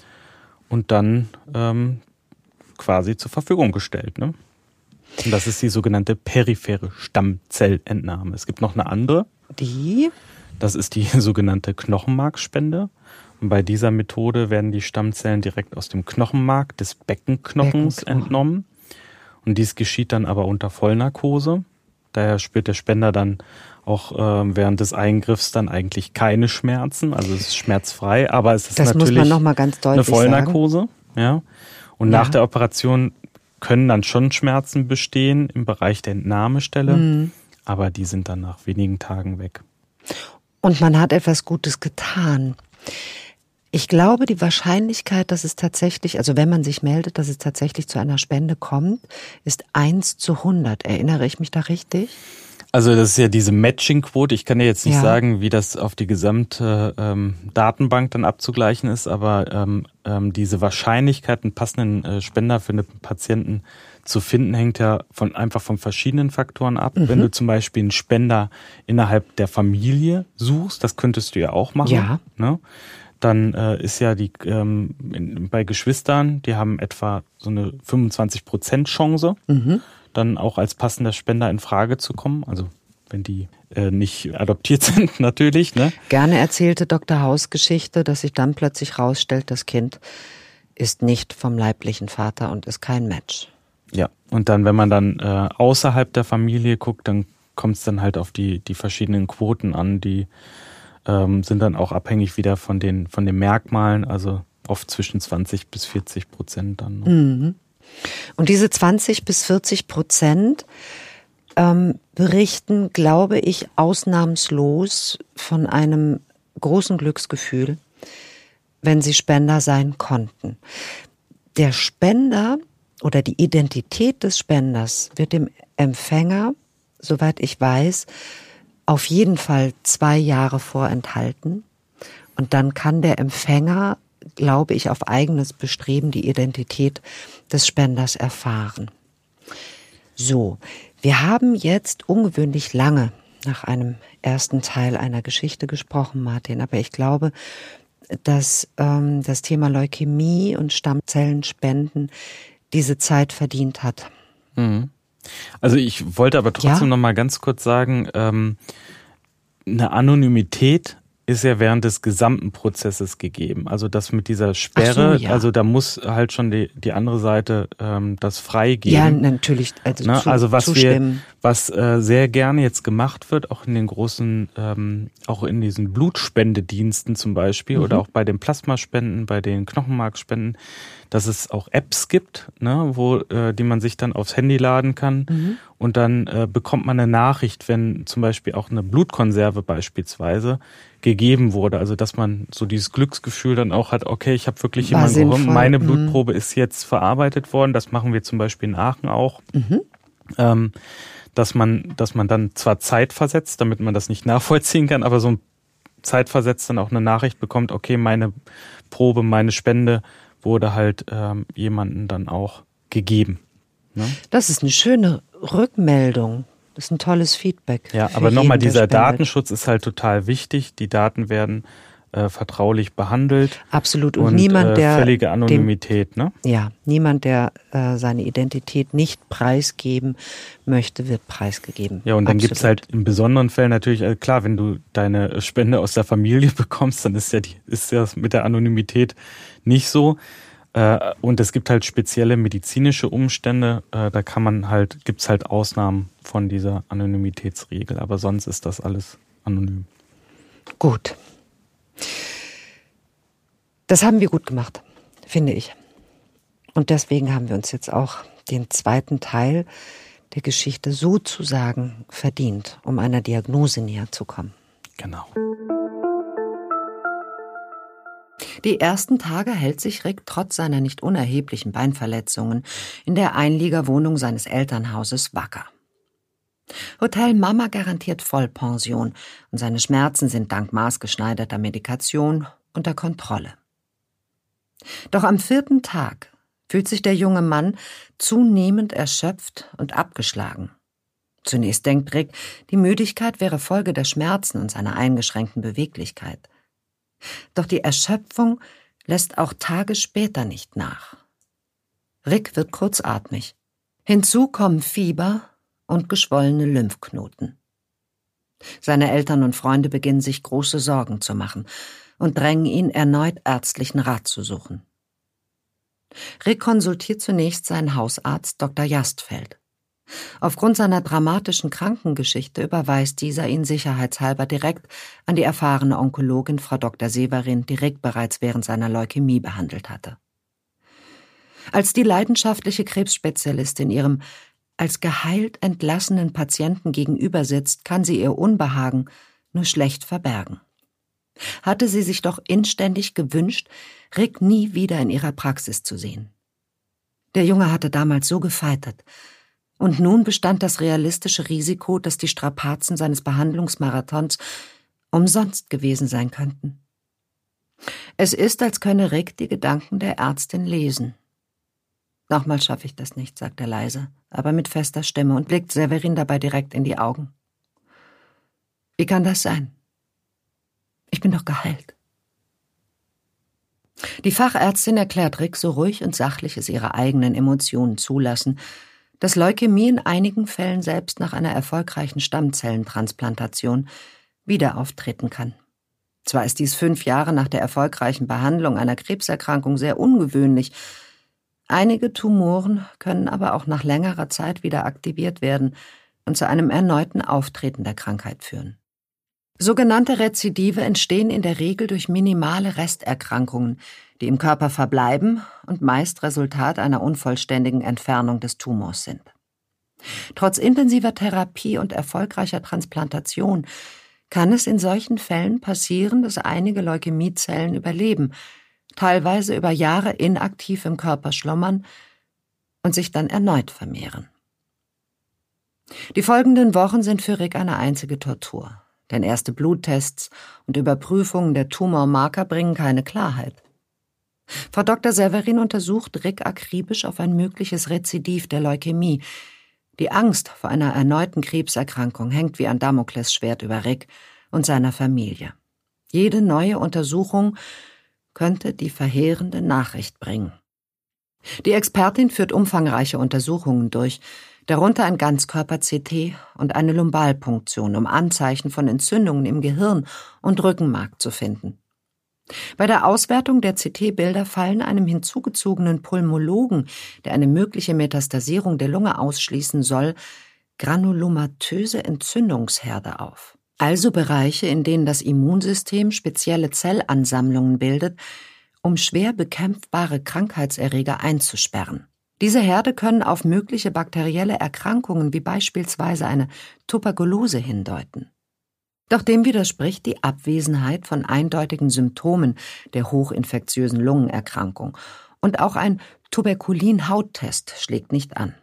und dann ähm, quasi zur Verfügung gestellt. Ne? Und das ist die sogenannte periphere Stammzellentnahme. Es gibt noch eine andere. Die? Das ist die sogenannte Knochenmarkspende. Und bei dieser Methode werden die Stammzellen direkt aus dem Knochenmark des Beckenknochens Beckenknochen. entnommen. Und dies geschieht dann aber unter Vollnarkose. Daher spürt der Spender dann auch äh, während des Eingriffs dann eigentlich keine Schmerzen. Also es ist schmerzfrei, aber es ist das natürlich muss man noch mal ganz deutlich eine Vollnarkose. Sagen. Ja. Und ja. nach der Operation können dann schon Schmerzen bestehen im Bereich der Entnahmestelle, mhm. aber die sind dann nach wenigen Tagen weg. Und man hat etwas Gutes getan. Ich glaube, die Wahrscheinlichkeit, dass es tatsächlich, also wenn man sich meldet, dass es tatsächlich zu einer Spende kommt, ist eins zu hundert. Erinnere ich mich da richtig? Also das ist ja diese Matching-Quote. Ich kann dir jetzt nicht ja. sagen, wie das auf die gesamte ähm, Datenbank dann abzugleichen ist, aber ähm, ähm, diese Wahrscheinlichkeit, einen passenden äh, Spender für einen Patienten zu finden, hängt ja von einfach von verschiedenen Faktoren ab. Mhm. Wenn du zum Beispiel einen Spender innerhalb der Familie suchst, das könntest du ja auch machen. Ja. Ne? Dann äh, ist ja die ähm, in, bei Geschwistern, die haben etwa so eine fünfundzwanzig Prozent Chance, mhm. dann auch als passender Spender in Frage zu kommen. Also wenn die äh, nicht adoptiert sind natürlich. Ne? Gerne erzählte Doktor Haus Geschichte, dass sich dann plötzlich rausstellt, das Kind ist nicht vom leiblichen Vater und ist kein Match. Ja, und dann, wenn man dann äh, außerhalb der Familie guckt, dann kommt es dann halt auf die die verschiedenen Quoten an, die Ähm, sind dann auch abhängig wieder von den von den Merkmalen, also oft zwischen zwanzig bis vierzig Prozent dann. Ne? Mhm. Und diese zwanzig bis vierzig Prozent ähm, berichten, glaube ich, ausnahmslos von einem großen Glücksgefühl, wenn sie Spender sein konnten. Der Spender oder die Identität des Spenders wird dem Empfänger, soweit ich weiß, auf jeden Fall zwei Jahre vorenthalten. Und dann kann der Empfänger, glaube ich, auf eigenes Bestreben die Identität des Spenders erfahren. So, wir haben jetzt ungewöhnlich lange nach einem ersten Teil einer Geschichte gesprochen, Martin. Aber ich glaube, dass ähm, das Thema Leukämie und Stammzellenspenden diese Zeit verdient hat. Mhm. Also ich wollte aber trotzdem ja? noch mal ganz kurz sagen, ähm, eine Anonymität ist ja während des gesamten Prozesses gegeben. Also das mit dieser Sperre, so, ja. also da muss halt schon die, die andere Seite ähm, das freigeben. Ja, natürlich. Also, ne? zu, also was zustimmen. Was äh, sehr gerne jetzt gemacht wird, auch in den großen, ähm, auch in diesen Blutspendediensten zum Beispiel mhm. oder auch bei den Plasmaspenden, bei den Knochenmarkspenden, dass es auch Apps gibt, ne, wo äh, die man sich dann aufs Handy laden kann mhm. und dann äh, bekommt man eine Nachricht, wenn zum Beispiel auch eine Blutkonserve beispielsweise gegeben wurde. Also dass man so dieses Glücksgefühl dann auch hat, okay, ich habe wirklich jemanden geholfen, meine mhm. Blutprobe ist jetzt verarbeitet worden. Das machen wir zum Beispiel in Aachen auch. Mhm. Ähm, dass man, dass man dann zwar zeitversetzt, damit man das nicht nachvollziehen kann, aber so ein zeitversetzt dann auch eine Nachricht bekommt, okay, meine Probe, meine Spende wurde halt ähm, jemandem dann auch gegeben. Ne? Das ist eine schöne Rückmeldung. Das ist ein tolles Feedback. Ja, aber nochmal, dieser Datenschutz ist halt total wichtig. Die Daten werden äh, vertraulich behandelt. Absolut. Und, und niemand, der... Äh, völlige Anonymität, dem, ne? Ja, niemand, der äh, seine Identität nicht preisgeben möchte, wird preisgegeben. Ja, und dann gibt es halt in besonderen Fällen natürlich, äh, klar, wenn du deine Spende aus der Familie bekommst, dann ist ja die, ist ja mit der Anonymität nicht so. Äh, und es gibt halt spezielle medizinische Umstände, äh, da kann man halt, gibt's halt Ausnahmen von dieser Anonymitätsregel, aber sonst ist das alles anonym. Gut. Das haben wir gut gemacht, finde ich. Und deswegen haben wir uns jetzt auch den zweiten Teil der Geschichte sozusagen verdient, um einer Diagnose näher zu kommen. Genau. Die ersten Tage hält sich Rick trotz seiner nicht unerheblichen Beinverletzungen in der Einliegerwohnung seines Elternhauses wacker. Hotel Mama garantiert Vollpension und seine Schmerzen sind dank maßgeschneiderter Medikation unter Kontrolle. Doch am vierten Tag fühlt sich der junge Mann zunehmend erschöpft und abgeschlagen. Zunächst denkt Rick, die Müdigkeit wäre Folge der Schmerzen und seiner eingeschränkten Beweglichkeit. Doch die Erschöpfung lässt auch Tage später nicht nach. Rick wird kurzatmig. Hinzu kommen Fieber und geschwollene Lymphknoten. Seine Eltern und Freunde beginnen sich große Sorgen zu machen und drängen ihn, erneut ärztlichen Rat zu suchen. Rick konsultiert zunächst seinen Hausarzt Doktor Jastfeld. Aufgrund seiner dramatischen Krankengeschichte überweist dieser ihn sicherheitshalber direkt an die erfahrene Onkologin Frau Doktor Severin, die Rick bereits während seiner Leukämie behandelt hatte. Als die leidenschaftliche Krebsspezialistin ihrem als geheilt entlassenen Patienten gegenüber sitzt, kann sie ihr Unbehagen nur schlecht verbergen. Hatte sie sich doch inständig gewünscht, Rick nie wieder in ihrer Praxis zu sehen. Der Junge hatte damals so gefeitert, und nun bestand das realistische Risiko, dass die Strapazen seines Behandlungsmarathons umsonst gewesen sein könnten. Es ist, als könne Rick die Gedanken der Ärztin lesen. »Nochmal schaffe ich das nicht«, sagt er leise, aber mit fester Stimme und blickt Severin dabei direkt in die Augen. »Wie kann das sein? Ich bin doch geheilt.« Die Fachärztin erklärt Rick so ruhig und sachlich es ihre eigenen Emotionen zulassen, dass Leukämie in einigen Fällen selbst nach einer erfolgreichen Stammzellentransplantation wieder auftreten kann. Zwar ist dies fünf Jahre nach der erfolgreichen Behandlung einer Krebserkrankung sehr ungewöhnlich, einige Tumoren können aber auch nach längerer Zeit wieder aktiviert werden und zu einem erneuten Auftreten der Krankheit führen. Sogenannte Rezidive entstehen in der Regel durch minimale Resterkrankungen, die im Körper verbleiben und meist Resultat einer unvollständigen Entfernung des Tumors sind. Trotz intensiver Therapie und erfolgreicher Transplantation kann es in solchen Fällen passieren, dass einige Leukämiezellen überleben, teilweise über Jahre inaktiv im Körper schlummern und sich dann erneut vermehren. Die folgenden Wochen sind für Rick eine einzige Tortur, denn erste Bluttests und Überprüfungen der Tumormarker bringen keine Klarheit. Frau Doktor Severin untersucht Rick akribisch auf ein mögliches Rezidiv der Leukämie. Die Angst vor einer erneuten Krebserkrankung hängt wie ein Damoklesschwert über Rick und seiner Familie. Jede neue Untersuchung könnte die verheerende Nachricht bringen. Die Expertin führt umfangreiche Untersuchungen durch, darunter ein Ganzkörper-C T und eine Lumbalpunktion, um Anzeichen von Entzündungen im Gehirn und Rückenmark zu finden. Bei der Auswertung der C T-Bilder fallen einem hinzugezogenen Pulmologen, der eine mögliche Metastasierung der Lunge ausschließen soll, granulomatöse Entzündungsherde auf. Also Bereiche, in denen das Immunsystem spezielle Zellansammlungen bildet, um schwer bekämpfbare Krankheitserreger einzusperren. Diese Herde können auf mögliche bakterielle Erkrankungen wie beispielsweise eine Tuberkulose hindeuten. Doch dem widerspricht die Abwesenheit von eindeutigen Symptomen der hochinfektiösen Lungenerkrankung und auch ein Tuberkulin-Hauttest schlägt nicht an.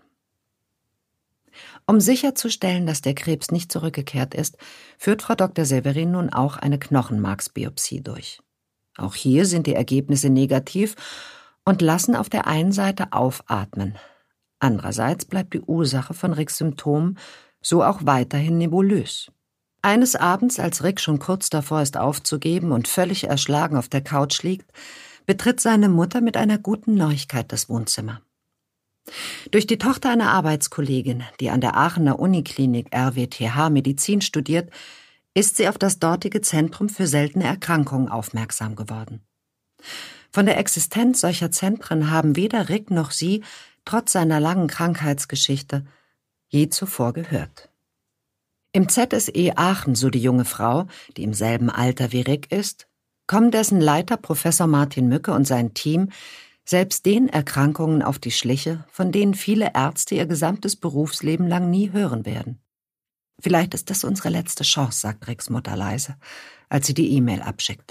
Um sicherzustellen, dass der Krebs nicht zurückgekehrt ist, führt Frau Doktor Severin nun auch eine Knochenmarksbiopsie durch. Auch hier sind die Ergebnisse negativ und lassen auf der einen Seite aufatmen. Andererseits bleibt die Ursache von Ricks Symptomen so auch weiterhin nebulös. Eines Abends, als Rick schon kurz davor ist aufzugeben und völlig erschlagen auf der Couch liegt, betritt seine Mutter mit einer guten Neuigkeit das Wohnzimmer. Durch die Tochter einer Arbeitskollegin, die an der Aachener Uniklinik R W T H Medizin studiert, ist sie auf das dortige Zentrum für seltene Erkrankungen aufmerksam geworden. Von der Existenz solcher Zentren haben weder Rick noch sie, trotz seiner langen Krankheitsgeschichte, je zuvor gehört. Im Z S E Aachen, so die junge Frau, die im selben Alter wie Rick ist, kommen dessen Leiter Professor Martin Mücke und sein Team selbst den Erkrankungen auf die Schliche, von denen viele Ärzte ihr gesamtes Berufsleben lang nie hören werden. Vielleicht ist das unsere letzte Chance, sagt Ricks Mutter leise, als sie die E-Mail abschickt.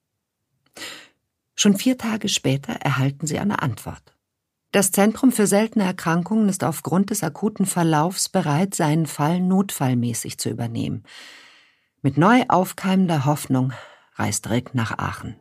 Schon vier Tage später erhalten sie eine Antwort. Das Zentrum für seltene Erkrankungen ist aufgrund des akuten Verlaufs bereit, seinen Fall notfallmäßig zu übernehmen. Mit neu aufkeimender Hoffnung reist Rick nach Aachen.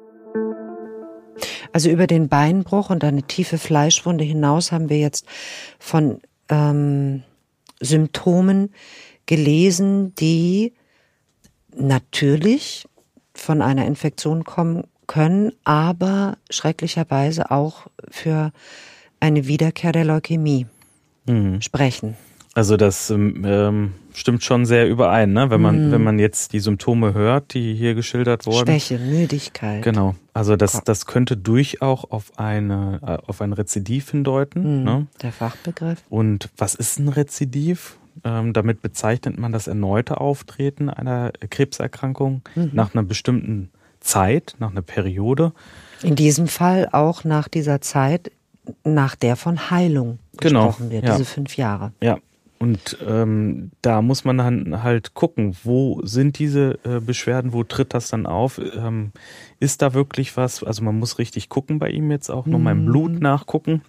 Also über den Beinbruch und eine tiefe Fleischwunde hinaus haben wir jetzt von ähm, Symptomen gelesen, die natürlich von einer Infektion kommen können, aber schrecklicherweise auch für eine Wiederkehr der Leukämie mhm. sprechen. Also das ähm, stimmt schon sehr überein, ne? Wenn man, mhm. wenn man jetzt die Symptome hört, die hier geschildert wurden. Schwäche, Müdigkeit. Genau. Also das, das könnte durchaus auf eine, auf ein Rezidiv hindeuten. Mhm. Ne? Der Fachbegriff. Und was ist ein Rezidiv? Ähm, damit bezeichnet man das erneute Auftreten einer Krebserkrankung mhm. nach einer bestimmten Zeit, nach einer Periode. In diesem Fall auch nach dieser Zeit, nach der von Heilung genau. gesprochen wird, ja. diese fünf Jahre. Ja. Und ähm, da muss man dann halt gucken, wo sind diese äh, Beschwerden, wo tritt das dann auf? Ähm, ist da wirklich was? Also man muss richtig gucken bei ihm jetzt auch, nochmal im Blut nachgucken.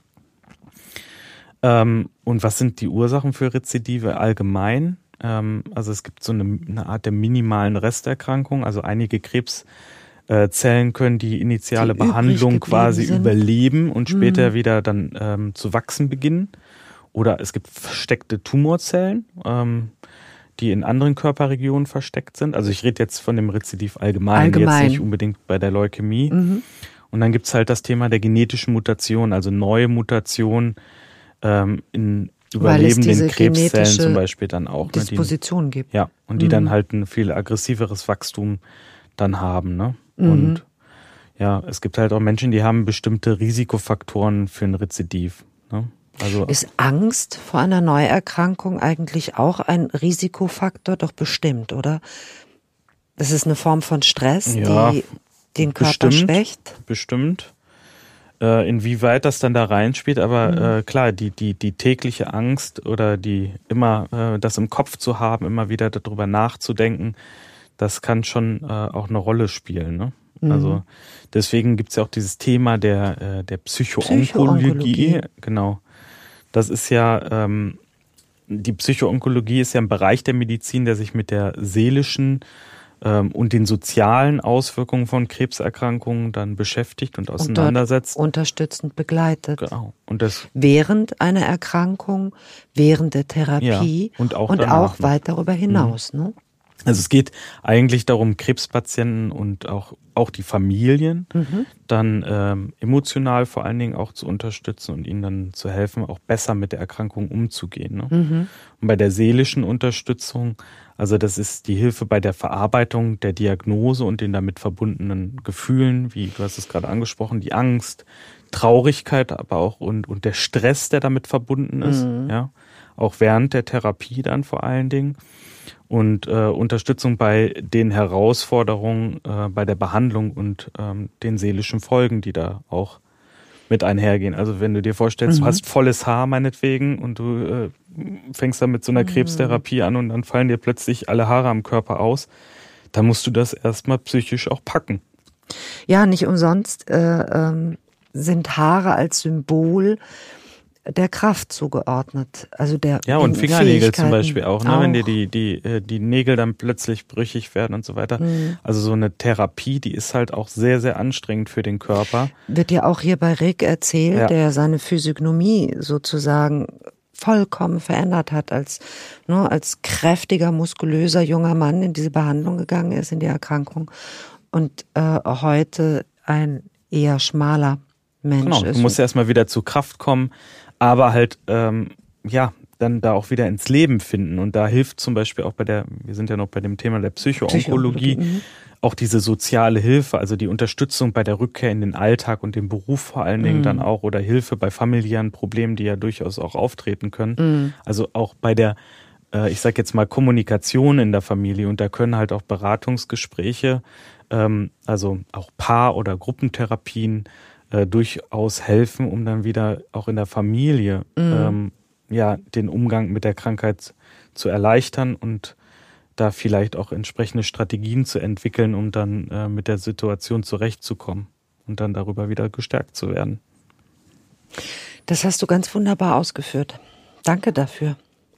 Ähm, und was sind die Ursachen für Rezidive allgemein? Ähm, also es gibt so eine, eine Art der minimalen Resterkrankung. Also einige Krebszellen können die initiale die Behandlung quasi sind. überleben und später mhm. wieder dann ähm, zu wachsen beginnen. Oder es gibt versteckte Tumorzellen, ähm, die in anderen Körperregionen versteckt sind. Also ich rede jetzt von dem Rezidiv allgemein, allgemein. jetzt nicht unbedingt bei der Leukämie. Mhm. Und dann gibt es halt das Thema der genetischen Mutation, also neue Mutationen ähm, in überlebenden Krebszellen zum Beispiel dann auch. Disposition ne, die, gibt. Ja, und die mhm. dann halt ein viel aggressiveres Wachstum dann haben. Ne? Mhm. Und ja, es gibt halt auch Menschen, die haben bestimmte Risikofaktoren für ein Rezidiv. Ne? Also ist Angst vor einer Neuerkrankung eigentlich auch ein Risikofaktor? Doch bestimmt, oder? Das ist eine Form von Stress, ja, die den Körper bestimmt, schwächt? Bestimmt. Äh, inwieweit das dann da reinspielt, aber mhm. äh, klar, die, die, die tägliche Angst oder die immer äh, das im Kopf zu haben, immer wieder darüber nachzudenken, das kann schon äh, auch eine Rolle spielen, ne? Mhm. Also deswegen gibt's ja auch dieses Thema der, äh, der Psychoonkologie. Psychoonkologie. Genau. Das ist ja, ähm, die Psychoonkologie ist ja ein Bereich der Medizin, der sich mit der seelischen ähm, und den sozialen Auswirkungen von Krebserkrankungen dann beschäftigt und auseinandersetzt. Und unterstützend begleitet. Genau. Und das während einer Erkrankung, während der Therapie ja, und auch, und auch weit darüber hinaus. Mhm. Ne? Also es geht eigentlich darum, Krebspatienten und auch, auch die Familien mhm. dann ähm, emotional vor allen Dingen auch zu unterstützen und ihnen dann zu helfen, auch besser mit der Erkrankung umzugehen. Ne? Mhm. Und bei der seelischen Unterstützung, also das ist die Hilfe bei der Verarbeitung der Diagnose und den damit verbundenen Gefühlen, wie du hast es gerade angesprochen, die Angst, Traurigkeit, aber auch und, und der Stress, der damit verbunden ist, mhm. ja. auch während der Therapie dann vor allen Dingen. Und äh, Unterstützung bei den Herausforderungen, äh, bei der Behandlung und ähm, den seelischen Folgen, die da auch mit einhergehen. Also wenn du dir vorstellst, mhm. du hast volles Haar meinetwegen und du äh, fängst dann mit so einer Krebstherapie an und dann fallen dir plötzlich alle Haare am Körper aus, dann musst du das erstmal psychisch auch packen. Ja, nicht umsonst äh, ähm, sind Haare als Symbol der Kraft zugeordnet. Also der Ja, und Fingernägel zum Beispiel auch, ne? Auch. Wenn dir die, die, die Nägel dann plötzlich brüchig werden und so weiter. Mhm. Also so eine Therapie, die ist halt auch sehr, sehr anstrengend für den Körper. Wird ja auch hier bei Rick erzählt, ja. der seine Physiognomie sozusagen vollkommen verändert hat, als, ne, als kräftiger, muskulöser junger Mann in diese Behandlung gegangen ist, in die Erkrankung. Und äh, heute ein eher schmaler Mensch genau, ist. Du musst erstmal wieder zur Kraft kommen, aber halt, ähm, ja, dann da auch wieder ins Leben finden. Und da hilft zum Beispiel auch bei der, wir sind ja noch bei dem Thema der Psychoonkologie, Psycho- auch diese soziale Hilfe, also die Unterstützung bei der Rückkehr in den Alltag und den Beruf vor allen Dingen mhm. dann auch oder Hilfe bei familiären Problemen, die ja durchaus auch auftreten können. Mhm. Also auch bei der, äh, ich sag jetzt mal, Kommunikation in der Familie. Und da können halt auch Beratungsgespräche, ähm, also auch Paar- oder Gruppentherapien äh, durchaus helfen, um dann wieder auch in der Familie mhm. ähm, ja den Umgang mit der Krankheit zu erleichtern und da vielleicht auch entsprechende Strategien zu entwickeln, um dann äh, mit der Situation zurechtzukommen und dann darüber wieder gestärkt zu werden. Das hast du ganz wunderbar ausgeführt. Danke dafür.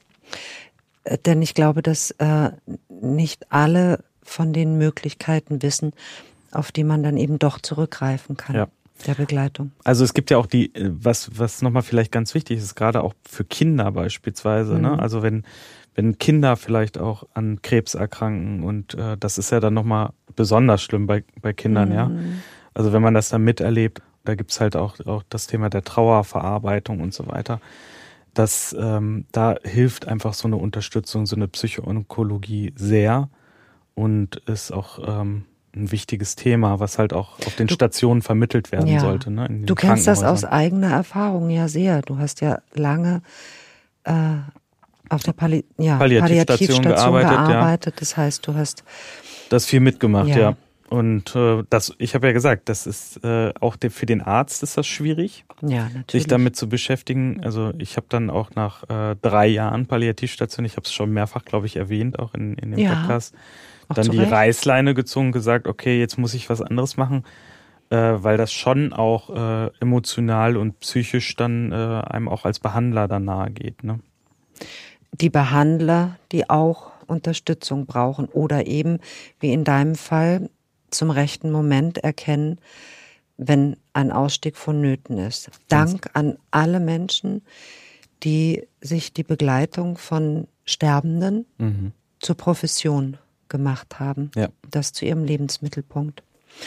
Äh, denn ich glaube, dass äh, nicht alle von den Möglichkeiten wissen, auf die man dann eben doch zurückgreifen kann. Ja. Der Begleitung. Also es gibt ja auch die, was was nochmal vielleicht ganz wichtig ist, gerade auch für Kinder beispielsweise. Mhm. Ne? Also wenn wenn Kinder vielleicht auch an Krebs erkranken und äh, das ist ja dann nochmal besonders schlimm bei bei Kindern, mhm. ja. Also wenn man das dann miterlebt, da gibt's halt auch auch das Thema der Trauerverarbeitung und so weiter. Das ähm, da hilft einfach so eine Unterstützung, so eine Psychoonkologie sehr und ist auch ähm, ein wichtiges Thema, was halt auch auf den du, Stationen vermittelt werden ja. sollte. Ne, in den du kennst das aus eigener Erfahrung ja sehr. Du hast ja lange äh, auf der Palli- ja, Palliativstation, Palliativstation gearbeitet. gearbeitet. Ja. Das heißt, du hast das viel mitgemacht, ja. ja. Und äh, das, ich habe ja gesagt, das ist äh, auch de, für den Arzt ist das schwierig, ja, natürlich. sich damit zu beschäftigen. Also ich habe dann auch nach äh, drei Jahren Palliativstation, ich habe es schon mehrfach, glaube ich, erwähnt, auch in, in dem ja. Podcast, Auch dann die Recht. Reißleine gezogen, gesagt, okay, jetzt muss ich was anderes machen, äh, weil das schon auch äh, emotional und psychisch dann äh, einem auch als Behandler dann nahe geht. Ne? Die Behandler, die auch Unterstützung brauchen oder eben, wie in deinem Fall, zum rechten Moment erkennen, wenn ein Ausstieg vonnöten ist. Dank an alle Menschen, die sich die Begleitung von Sterbenden mhm. zur Profession gemacht haben, ja. das zu ihrem Lebensmittelpunkt.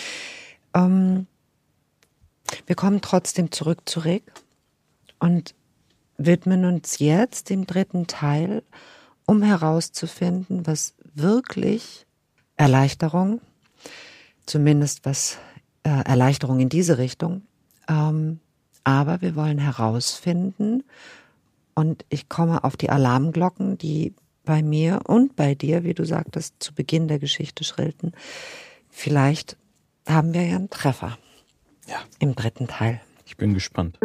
Ähm, wir kommen trotzdem zurück zu Rick und widmen uns jetzt dem dritten Teil, um herauszufinden, was wirklich Erleichterung, zumindest was äh, Erleichterung in diese Richtung, ähm, aber wir wollen herausfinden, und ich komme auf die Alarmglocken, die bei mir und bei dir, wie du sagtest, zu Beginn der Geschichte schrillten. Vielleicht haben wir ja einen Treffer ja. im dritten Teil. Ich bin gespannt.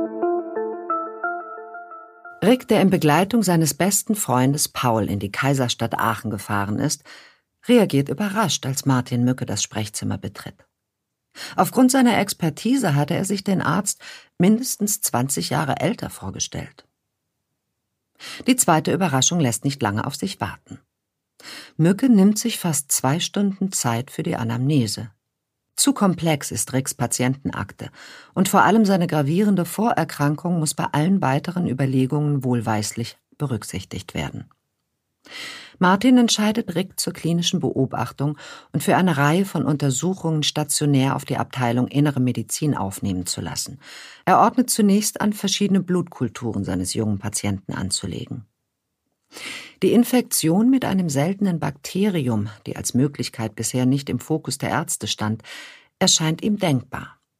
Rick, der in Begleitung seines besten Freundes Paul in die Kaiserstadt Aachen gefahren ist, reagiert überrascht, als Martin Mücke das Sprechzimmer betritt. Aufgrund seiner Expertise hatte er sich den Arzt mindestens zwanzig Jahre älter vorgestellt. Die zweite Überraschung lässt nicht lange auf sich warten. Mücke nimmt sich fast zwei Stunden Zeit für die Anamnese. Zu komplex ist Ricks Patientenakte und vor allem seine gravierende Vorerkrankung muss bei allen weiteren Überlegungen wohlweislich berücksichtigt werden. Martin entscheidet, Rick zur klinischen Beobachtung und für eine Reihe von Untersuchungen stationär auf die Abteilung Innere Medizin aufnehmen zu lassen. Er ordnet zunächst an, verschiedene Blutkulturen seines jungen Patienten anzulegen. Die Infektion mit einem seltenen Bakterium, die als Möglichkeit bisher nicht im Fokus der Ärzte stand, erscheint ihm denkbar.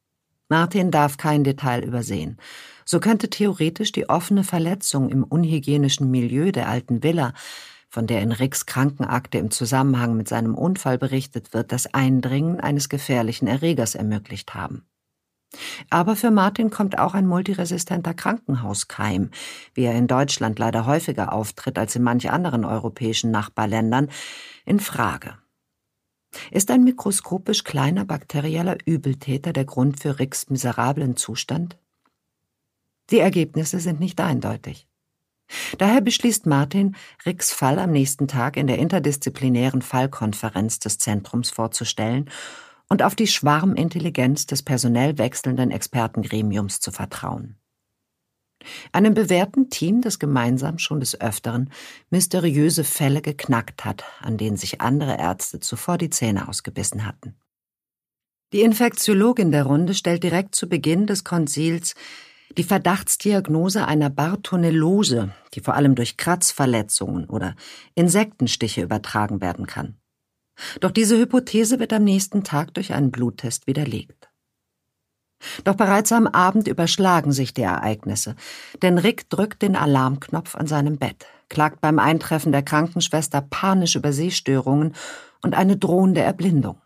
Martin darf kein Detail übersehen. So könnte theoretisch die offene Verletzung im unhygienischen Milieu der alten Villa, von der in Ricks Krankenakte im Zusammenhang mit seinem Unfall berichtet wird, das Eindringen eines gefährlichen Erregers ermöglicht haben. Aber für Martin kommt auch ein multiresistenter Krankenhauskeim, wie er in Deutschland leider häufiger auftritt als in manch anderen europäischen Nachbarländern, in Frage. Ist ein mikroskopisch kleiner bakterieller Übeltäter der Grund für Ricks miserablen Zustand? Die Ergebnisse sind nicht eindeutig. Daher beschließt Martin, Ricks Fall am nächsten Tag in der interdisziplinären Fallkonferenz des Zentrums vorzustellen und auf die Schwarmintelligenz des personell wechselnden Expertengremiums zu vertrauen. Einem bewährten Team, das gemeinsam schon des Öfteren mysteriöse Fälle geknackt hat, an denen sich andere Ärzte zuvor die Zähne ausgebissen hatten. Die Infektiologin der Runde stellt direkt zu Beginn des Konsils die Verdachtsdiagnose einer Bartonellose, die vor allem durch Kratzverletzungen oder Insektenstiche übertragen werden kann. Doch diese Hypothese wird am nächsten Tag durch einen Bluttest widerlegt. Doch bereits am Abend überschlagen sich die Ereignisse, denn Rick drückt den Alarmknopf an seinem Bett, klagt beim Eintreffen der Krankenschwester panisch über Sehstörungen und eine drohende Erblindung.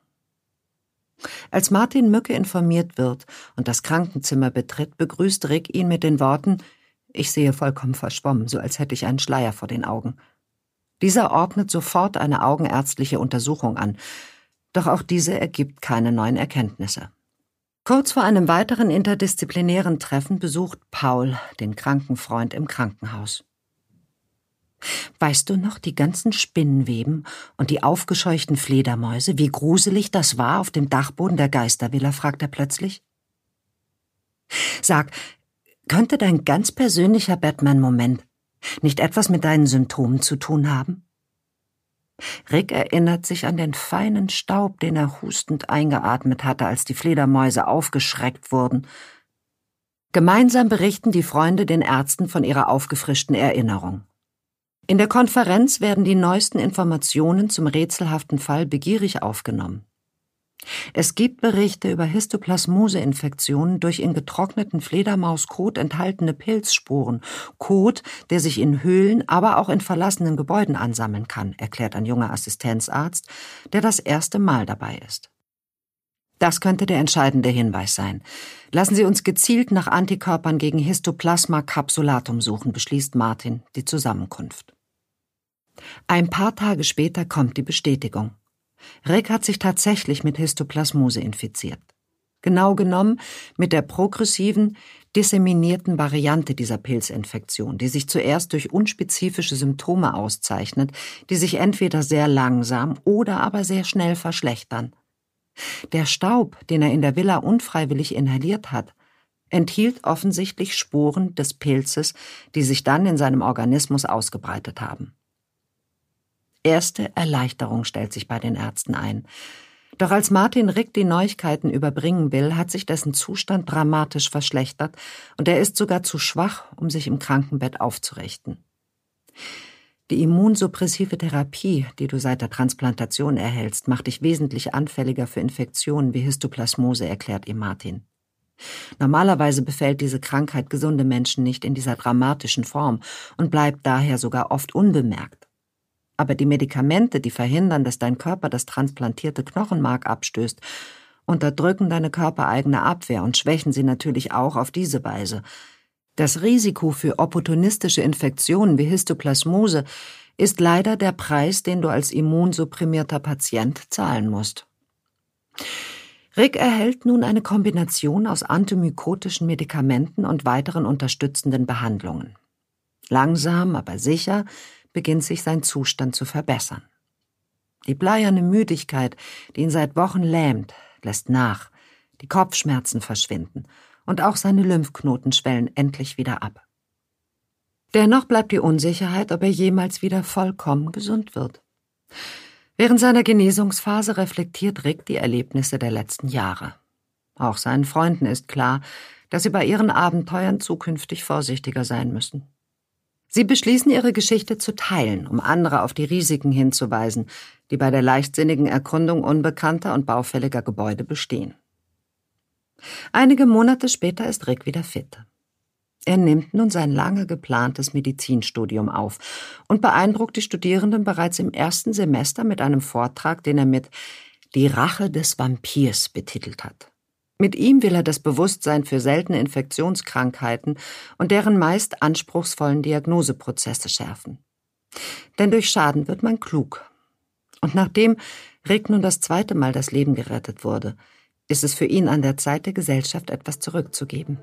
Als Martin Mücke informiert wird und das Krankenzimmer betritt, begrüßt Rick ihn mit den Worten: »Ich sehe vollkommen verschwommen, so als hätte ich einen Schleier vor den Augen.« Dieser ordnet sofort eine augenärztliche Untersuchung an, doch auch diese ergibt keine neuen Erkenntnisse. Kurz vor einem weiteren interdisziplinären Treffen besucht Paul den Krankenfreund im Krankenhaus. »Weißt du noch die ganzen Spinnenweben und die aufgescheuchten Fledermäuse, wie gruselig das war auf dem Dachboden der Geistervilla?« fragt er plötzlich. »Sag, könnte dein ganz persönlicher Batman-Moment nicht etwas mit deinen Symptomen zu tun haben?« Rick erinnert sich an den feinen Staub, den er hustend eingeatmet hatte, als die Fledermäuse aufgeschreckt wurden. Gemeinsam berichten die Freunde den Ärzten von ihrer aufgefrischten Erinnerung. In der Konferenz werden die neuesten Informationen zum rätselhaften Fall begierig aufgenommen. Es gibt Berichte über Histoplasmose-Infektionen durch in getrockneten Fledermauskot enthaltene Pilzsporen, Kot, der sich in Höhlen, aber auch in verlassenen Gebäuden ansammeln kann, erklärt ein junger Assistenzarzt, der das erste Mal dabei ist. Das könnte der entscheidende Hinweis sein. Lassen Sie uns gezielt nach Antikörpern gegen Histoplasma capsulatum suchen, beschließt Martin die Zusammenkunft. Ein paar Tage später kommt die Bestätigung. Rick hat sich tatsächlich mit Histoplasmose infiziert. Genau genommen mit der progressiven, disseminierten Variante dieser Pilzinfektion, die sich zuerst durch unspezifische Symptome auszeichnet, die sich entweder sehr langsam oder aber sehr schnell verschlechtern. Der Staub, den er in der Villa unfreiwillig inhaliert hat, enthielt offensichtlich Sporen des Pilzes, die sich dann in seinem Organismus ausgebreitet haben. Erste Erleichterung stellt sich bei den Ärzten ein. Doch als Martin Rick die Neuigkeiten überbringen will, hat sich dessen Zustand dramatisch verschlechtert und er ist sogar zu schwach, um sich im Krankenbett aufzurichten. Die immunsuppressive Therapie, die du seit der Transplantation erhältst, macht dich wesentlich anfälliger für Infektionen wie Histoplasmose, erklärt ihm Martin. Normalerweise befällt diese Krankheit gesunde Menschen nicht in dieser dramatischen Form und bleibt daher sogar oft unbemerkt. Aber die Medikamente, die verhindern, dass dein Körper das transplantierte Knochenmark abstößt, unterdrücken deine körpereigene Abwehr und schwächen sie natürlich auch auf diese Weise. Das Risiko für opportunistische Infektionen wie Histoplasmose ist leider der Preis, den du als immunsupprimierter Patient zahlen musst. Rick erhält nun eine Kombination aus antimykotischen Medikamenten und weiteren unterstützenden Behandlungen. Langsam, aber sicher beginnt sich sein Zustand zu verbessern. Die bleierne Müdigkeit, die ihn seit Wochen lähmt, lässt nach, die Kopfschmerzen verschwinden und auch seine Lymphknoten schwellen endlich wieder ab. Dennoch bleibt die Unsicherheit, ob er jemals wieder vollkommen gesund wird. Während seiner Genesungsphase reflektiert Rick die Erlebnisse der letzten Jahre. Auch seinen Freunden ist klar, dass sie bei ihren Abenteuern zukünftig vorsichtiger sein müssen. Sie beschließen, ihre Geschichte zu teilen, um andere auf die Risiken hinzuweisen, die bei der leichtsinnigen Erkundung unbekannter und baufälliger Gebäude bestehen. Einige Monate später ist Rick wieder fit. Er nimmt nun sein lange geplantes Medizinstudium auf und beeindruckt die Studierenden bereits im ersten Semester mit einem Vortrag, den er mit »Die Rache des Vampirs« betitelt hat. Mit ihm will er das Bewusstsein für seltene Infektionskrankheiten und deren meist anspruchsvollen Diagnoseprozesse schärfen. Denn durch Schaden wird man klug. Und nachdem Rick nun das zweite Mal das Leben gerettet wurde, ist es für ihn an der Zeit, der Gesellschaft etwas zurückzugeben.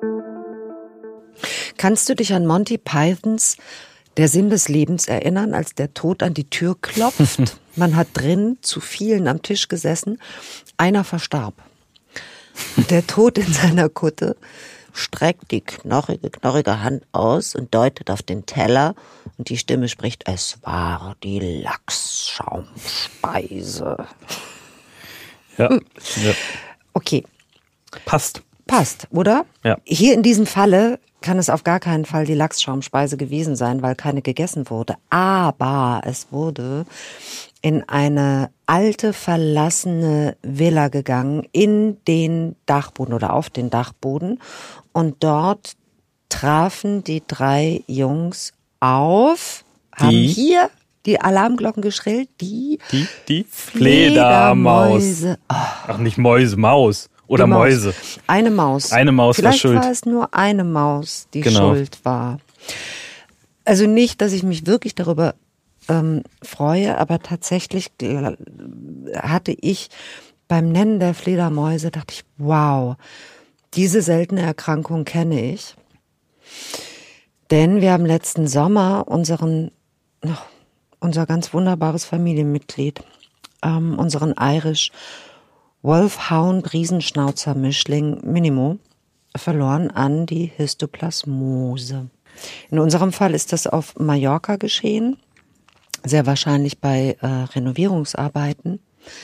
Kannst du dich an Monty Pythons Der Sinn des Lebens erinnern, als der Tod an die Tür klopft? Man hat drin zu vielen am Tisch gesessen, einer verstarb. Der Tod in seiner Kutte streckt die knorrige, knorrige Hand aus und deutet auf den Teller und die Stimme spricht, es war die Lachsschaumspeise. Ja, hm. ja. Okay. Passt. Passt, oder? Ja. Hier in diesem Falle kann es auf gar keinen Fall die Lachsschaumspeise gewesen sein, weil keine gegessen wurde. Aber es wurde in eine alte, verlassene Villa gegangen, in den Dachboden oder auf den Dachboden. Und dort trafen die drei Jungs auf, haben die? hier die Alarmglocken geschrillt, die, die, die Fledermaus. Fledermäuse. Oh. Ach, nicht Mäuse, Maus. Oder Maus. Mäuse. Eine Maus. Eine Maus Vielleicht war schuld. war es nur eine Maus, die genau. schuld war. Also nicht, dass ich mich wirklich darüber ähm, freue, aber tatsächlich hatte ich beim Nennen der Fledermäuse, dachte ich, wow, diese seltene Erkrankung kenne ich. Denn wir haben letzten Sommer unseren, unser ganz wunderbares Familienmitglied, ähm, unseren Irish Wolfhound Riesenschnauzer Mischling Minimo verloren an die Histoplasmose. In unserem Fall ist das auf Mallorca geschehen, sehr wahrscheinlich bei äh, Renovierungsarbeiten,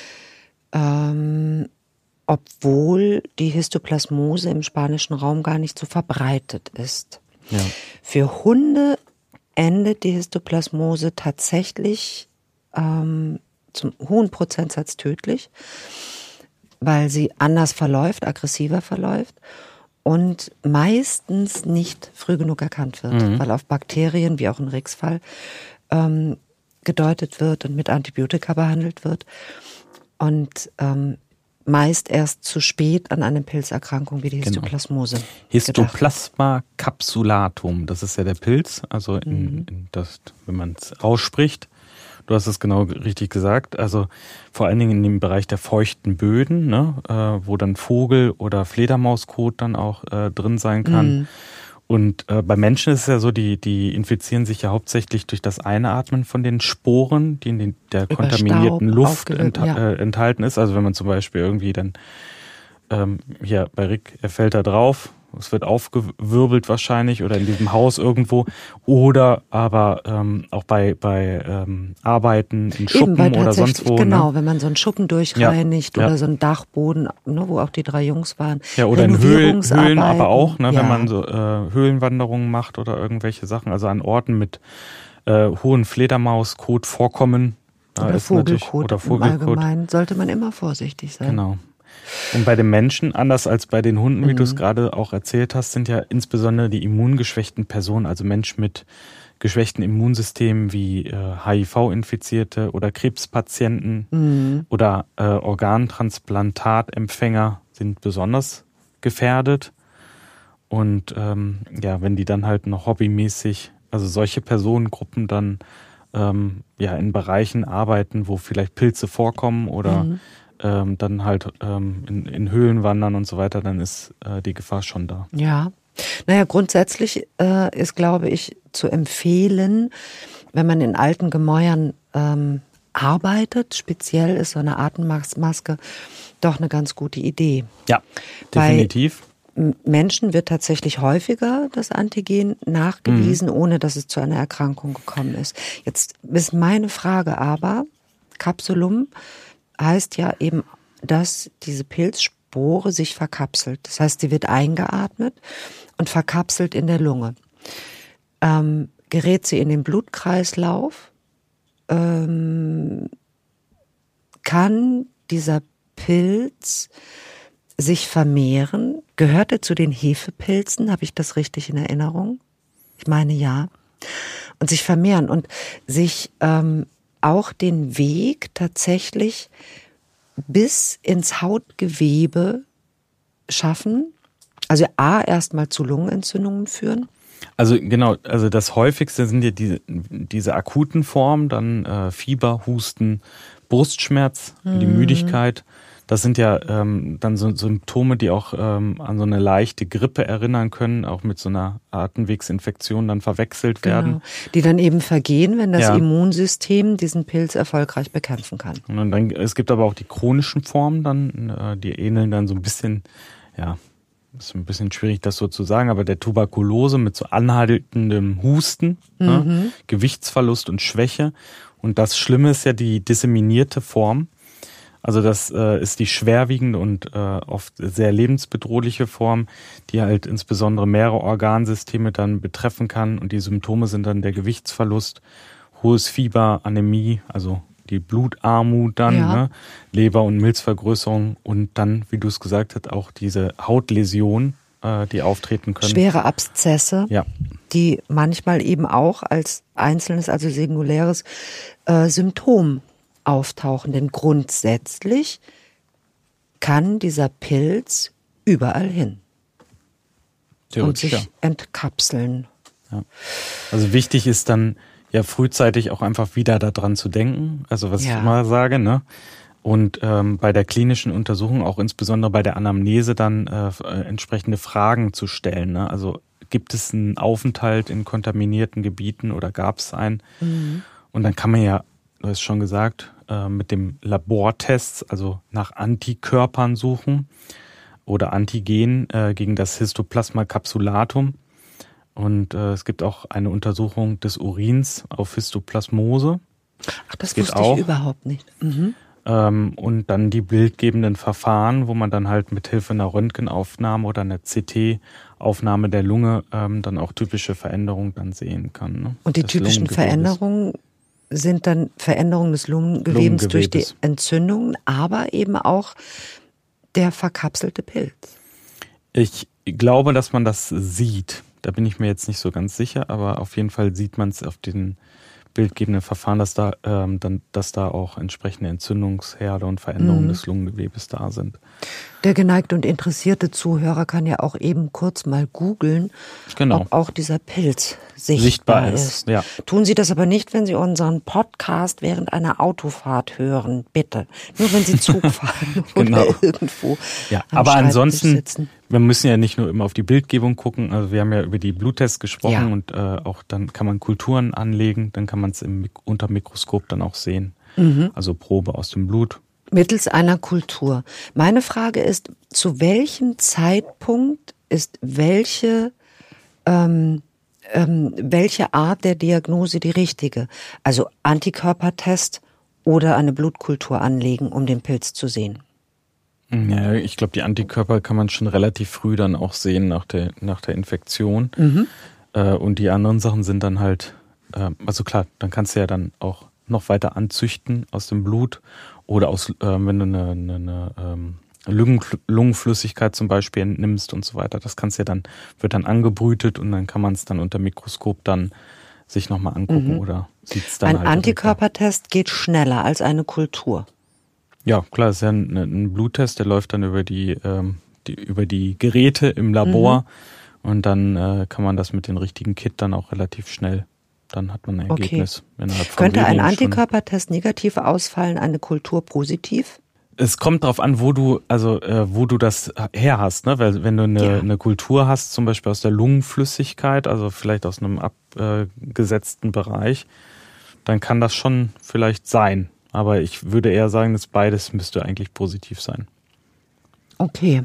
ähm, obwohl die Histoplasmose im spanischen Raum gar nicht so verbreitet ist. Ja. Für Hunde endet die Histoplasmose tatsächlich ähm, zum hohen Prozentsatz tödlich, weil sie anders verläuft, aggressiver verläuft und meistens nicht früh genug erkannt wird, mhm. weil auf Bakterien, wie auch in Ricks Fall, ähm, gedeutet wird und mit Antibiotika behandelt wird und ähm, meist erst zu spät an eine Pilzerkrankung wie die Histoplasmose. Genau. Histoplasma capsulatum, das ist ja der Pilz, also in, mhm. in das, wenn man es ausspricht. Du hast es genau richtig gesagt. Also vor allen Dingen in dem Bereich der feuchten Böden, ne, äh, wo dann Vogel- oder Fledermauskot dann auch äh, drin sein kann. Mhm. Und äh, bei Menschen ist es ja so, die, die infizieren sich ja hauptsächlich durch das Einatmen von den Sporen, die in den, der Über kontaminierten Staub Luft entha- ja. äh, enthalten ist. Also wenn man zum Beispiel irgendwie dann, ähm, hier bei Rick, er fällt da drauf, es wird aufgewirbelt wahrscheinlich oder in diesem Haus irgendwo oder aber ähm, auch bei bei ähm, Arbeiten in Schuppen Eben, oder sonst wo. Genau, ne? Wenn man so einen Schuppen durchreinigt ja, oder ja. so einen Dachboden, ne, wo auch die drei Jungs waren. Ja, oder in Höhlen, Höhlen aber auch, ne, ja. wenn man so äh, Höhlenwanderungen macht oder irgendwelche Sachen, also an Orten mit äh, hohen Fledermauskot vorkommen. Oder Vogelkot oder Vogelkot. Im Allgemeinen sollte man immer vorsichtig sein. Genau. Und bei den Menschen, anders als bei den Hunden, wie mhm. du es gerade auch erzählt hast, sind ja insbesondere die immungeschwächten Personen, also Menschen mit geschwächten Immunsystemen wie äh, H I V-Infizierte oder Krebspatienten mhm. oder äh, Organtransplantatempfänger sind besonders gefährdet. Und ähm, ja, wenn die dann halt noch hobbymäßig, also solche Personengruppen dann ähm, ja in Bereichen arbeiten, wo vielleicht Pilze vorkommen oder mhm. Ähm, dann halt ähm, in, in Höhlen wandern und so weiter, dann ist äh, die Gefahr schon da. Ja, naja, grundsätzlich äh, ist, glaube ich, zu empfehlen, wenn man in alten Gemäuern ähm, arbeitet, speziell ist so eine Atemmaske doch eine ganz gute Idee. Ja, definitiv. Bei Menschen wird tatsächlich häufiger das Antigen nachgewiesen, mhm. ohne dass es zu einer Erkrankung gekommen ist. Jetzt ist meine Frage aber, Capsulum heißt ja eben, dass diese Pilzspore sich verkapselt. Das heißt, sie wird eingeatmet und verkapselt in der Lunge. Ähm, gerät sie in den Blutkreislauf, ähm, kann dieser Pilz sich vermehren. Gehört er zu den Hefepilzen? Habe ich das richtig in Erinnerung? Ich meine, ja. Und sich vermehren und sich ähm, auch den Weg tatsächlich bis ins Hautgewebe schaffen. Also A, erstmal zu Lungenentzündungen führen. Also genau, also das häufigste sind ja diese, diese akuten Formen, dann äh, Fieber, Husten, Brustschmerz, mhm. die Müdigkeit. Das sind ja ähm, dann so Symptome, die auch ähm, an so eine leichte Grippe erinnern können, auch mit so einer Atemwegsinfektion dann verwechselt werden. Genau. Die dann eben vergehen, wenn das ja. Immunsystem diesen Pilz erfolgreich bekämpfen kann. Und dann, es gibt aber auch die chronischen Formen dann, äh, die ähneln dann so ein bisschen, ja, ist ein bisschen schwierig, das so zu sagen, aber der Tuberkulose mit so anhaltendem Husten, mhm. ne, Gewichtsverlust und Schwäche. Und das Schlimme ist ja die disseminierte Form. Also das äh, ist die schwerwiegende und äh, oft sehr lebensbedrohliche Form, die halt insbesondere mehrere Organsysteme dann betreffen kann. Und die Symptome sind dann der Gewichtsverlust, hohes Fieber, Anämie, also die Blutarmut dann, ja. ne? Leber- und Milzvergrößerung und dann, wie du es gesagt hast, auch diese Hautläsionen, äh, die auftreten können. Schwere Abszesse, ja. die manchmal eben auch als einzelnes, also singuläres äh, Symptom auftauchen. Denn grundsätzlich kann dieser Pilz überall hin und sich ja. entkapseln. Ja. Also wichtig ist dann, ja, frühzeitig auch einfach wieder daran zu denken, also was ja. ich immer sage, ne? Und ähm, bei der klinischen Untersuchung, auch insbesondere bei der Anamnese, dann äh, entsprechende Fragen zu stellen, ne? Also gibt es einen Aufenthalt in kontaminierten Gebieten oder gab es einen? Mhm. Und dann kann man ja, du hast schon gesagt, äh, mit dem Labortest, also nach Antikörpern suchen oder Antigen äh, gegen das Histoplasma capsulatum. Und äh, es gibt auch eine Untersuchung des Urins auf Histoplasmose. Ach, das, das wusste auch. ich überhaupt nicht. Mhm. Ähm, und dann die bildgebenden Verfahren, wo man dann halt mit Hilfe einer Röntgenaufnahme oder einer C T-Aufnahme der Lunge ähm, dann auch typische Veränderungen dann sehen kann. Ne? Und die typischen Veränderungen sind dann Veränderungen des Lungengewebes durch die Entzündungen, aber eben auch der verkapselte Pilz. Ich glaube, dass man das sieht. Da bin ich mir jetzt nicht so ganz sicher, aber auf jeden Fall sieht man es auf den bildgebenden Verfahren, dass da, ähm, dann, dass da auch entsprechende Entzündungsherde und Veränderungen mhm. des Lungengewebes da sind. Der geneigte und interessierte Zuhörer kann ja auch eben kurz mal googeln, genau. ob auch dieser Pilz sichtbar, sichtbar ist. ist. Ja. Tun Sie das aber nicht, wenn Sie unseren Podcast während einer Autofahrt hören, bitte. Nur wenn Sie Zug fahren genau. oder irgendwo ja, am aber ansonsten, sitzen. Wir müssen ja nicht nur immer auf die Bildgebung gucken. Also wir haben ja über die Bluttests gesprochen ja. und äh, auch dann kann man Kulturen anlegen, dann kann man es im unter Mikroskop dann auch sehen. Mhm. Also Probe aus dem Blut. Mittels einer Kultur. Meine Frage ist, zu welchem Zeitpunkt ist welche, ähm, ähm, welche Art der Diagnose die richtige? Also Antikörpertest oder eine Blutkultur anlegen, um den Pilz zu sehen? Ja, ich glaube, die Antikörper kann man schon relativ früh dann auch sehen nach der, nach der Infektion. Mhm. Äh, und die anderen Sachen sind dann halt, äh, also klar, dann kannst du ja dann auch noch weiter anzüchten aus dem Blut oder aus, äh, wenn du eine, eine, eine ähm, Lungen, Lungenflüssigkeit zum Beispiel entnimmst und so weiter. Das kannst ja dann, wird dann angebrütet und dann kann man es dann unter Mikroskop dann sich nochmal angucken mhm. oder sieht es dann Ein halt. Ein Antikörpertest geht schneller als eine Kultur. Ja, klar, es ist ja ein, ein Bluttest, der läuft dann über die, ähm, die über die Geräte im Labor mhm. und dann äh, kann man das mit dem richtigen Kit dann auch relativ schnell. Dann hat man ein Ergebnis. Okay. Könnte ein Antikörpertest negativ ausfallen, eine Kultur positiv? Es kommt darauf an, wo du, also äh, wo du das her hast, ne? Weil wenn du eine, ja. eine Kultur hast, zum Beispiel aus der Lungenflüssigkeit, also vielleicht aus einem abgesetzten Bereich, dann kann das schon vielleicht sein. Aber ich würde eher sagen, dass beides müsste eigentlich positiv sein. Okay.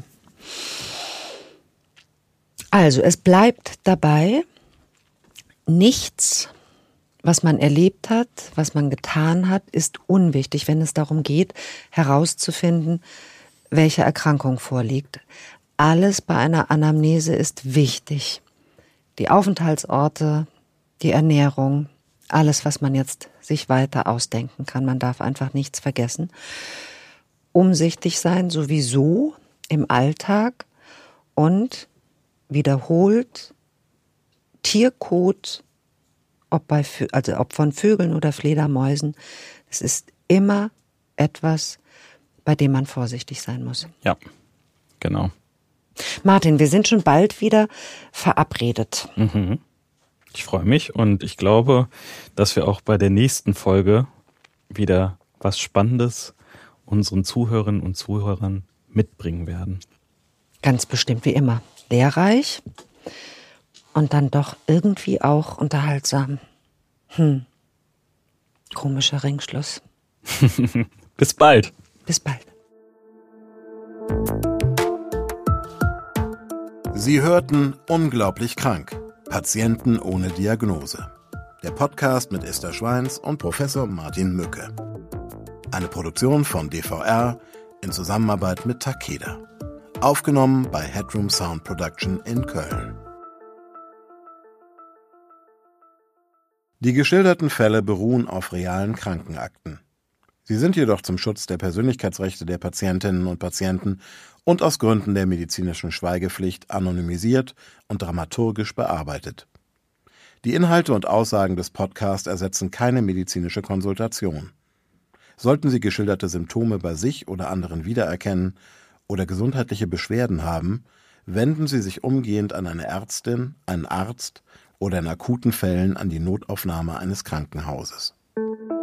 Also es bleibt dabei, nichts, was man erlebt hat, was man getan hat, ist unwichtig, wenn es darum geht, herauszufinden, welche Erkrankung vorliegt. Alles bei einer Anamnese ist wichtig. Die Aufenthaltsorte, die Ernährung, alles, was man jetzt sich weiter ausdenken kann. Man darf einfach nichts vergessen. Umsichtig sein sowieso, im Alltag und wiederholt Tierkot, ob, bei, also ob von Vögeln oder Fledermäusen, es ist immer etwas, bei dem man vorsichtig sein muss. Ja, genau. Martin, wir sind schon bald wieder verabredet. Mhm. Ich freue mich und ich glaube, dass wir auch bei der nächsten Folge wieder was Spannendes unseren Zuhörerinnen und Zuhörern mitbringen werden. Ganz bestimmt, wie immer. Lehrreich und dann doch irgendwie auch unterhaltsam. Hm. Komischer Ringschluss. Bis bald. Bis bald. Sie hörten Unglaublich krank. Patienten ohne Diagnose. Der Podcast mit Esther Schweins und Professor Martin Mücke. Eine Produktion von D V R in Zusammenarbeit mit Takeda. Aufgenommen bei Headroom Sound Production in Köln. Die geschilderten Fälle beruhen auf realen Krankenakten. Sie sind jedoch zum Schutz der Persönlichkeitsrechte der Patientinnen und Patienten und aus Gründen der medizinischen Schweigepflicht anonymisiert und dramaturgisch bearbeitet. Die Inhalte und Aussagen des Podcasts ersetzen keine medizinische Konsultation. Sollten Sie geschilderte Symptome bei sich oder anderen wiedererkennen oder gesundheitliche Beschwerden haben, wenden Sie sich umgehend an eine Ärztin, einen Arzt oder in akuten Fällen an die Notaufnahme eines Krankenhauses.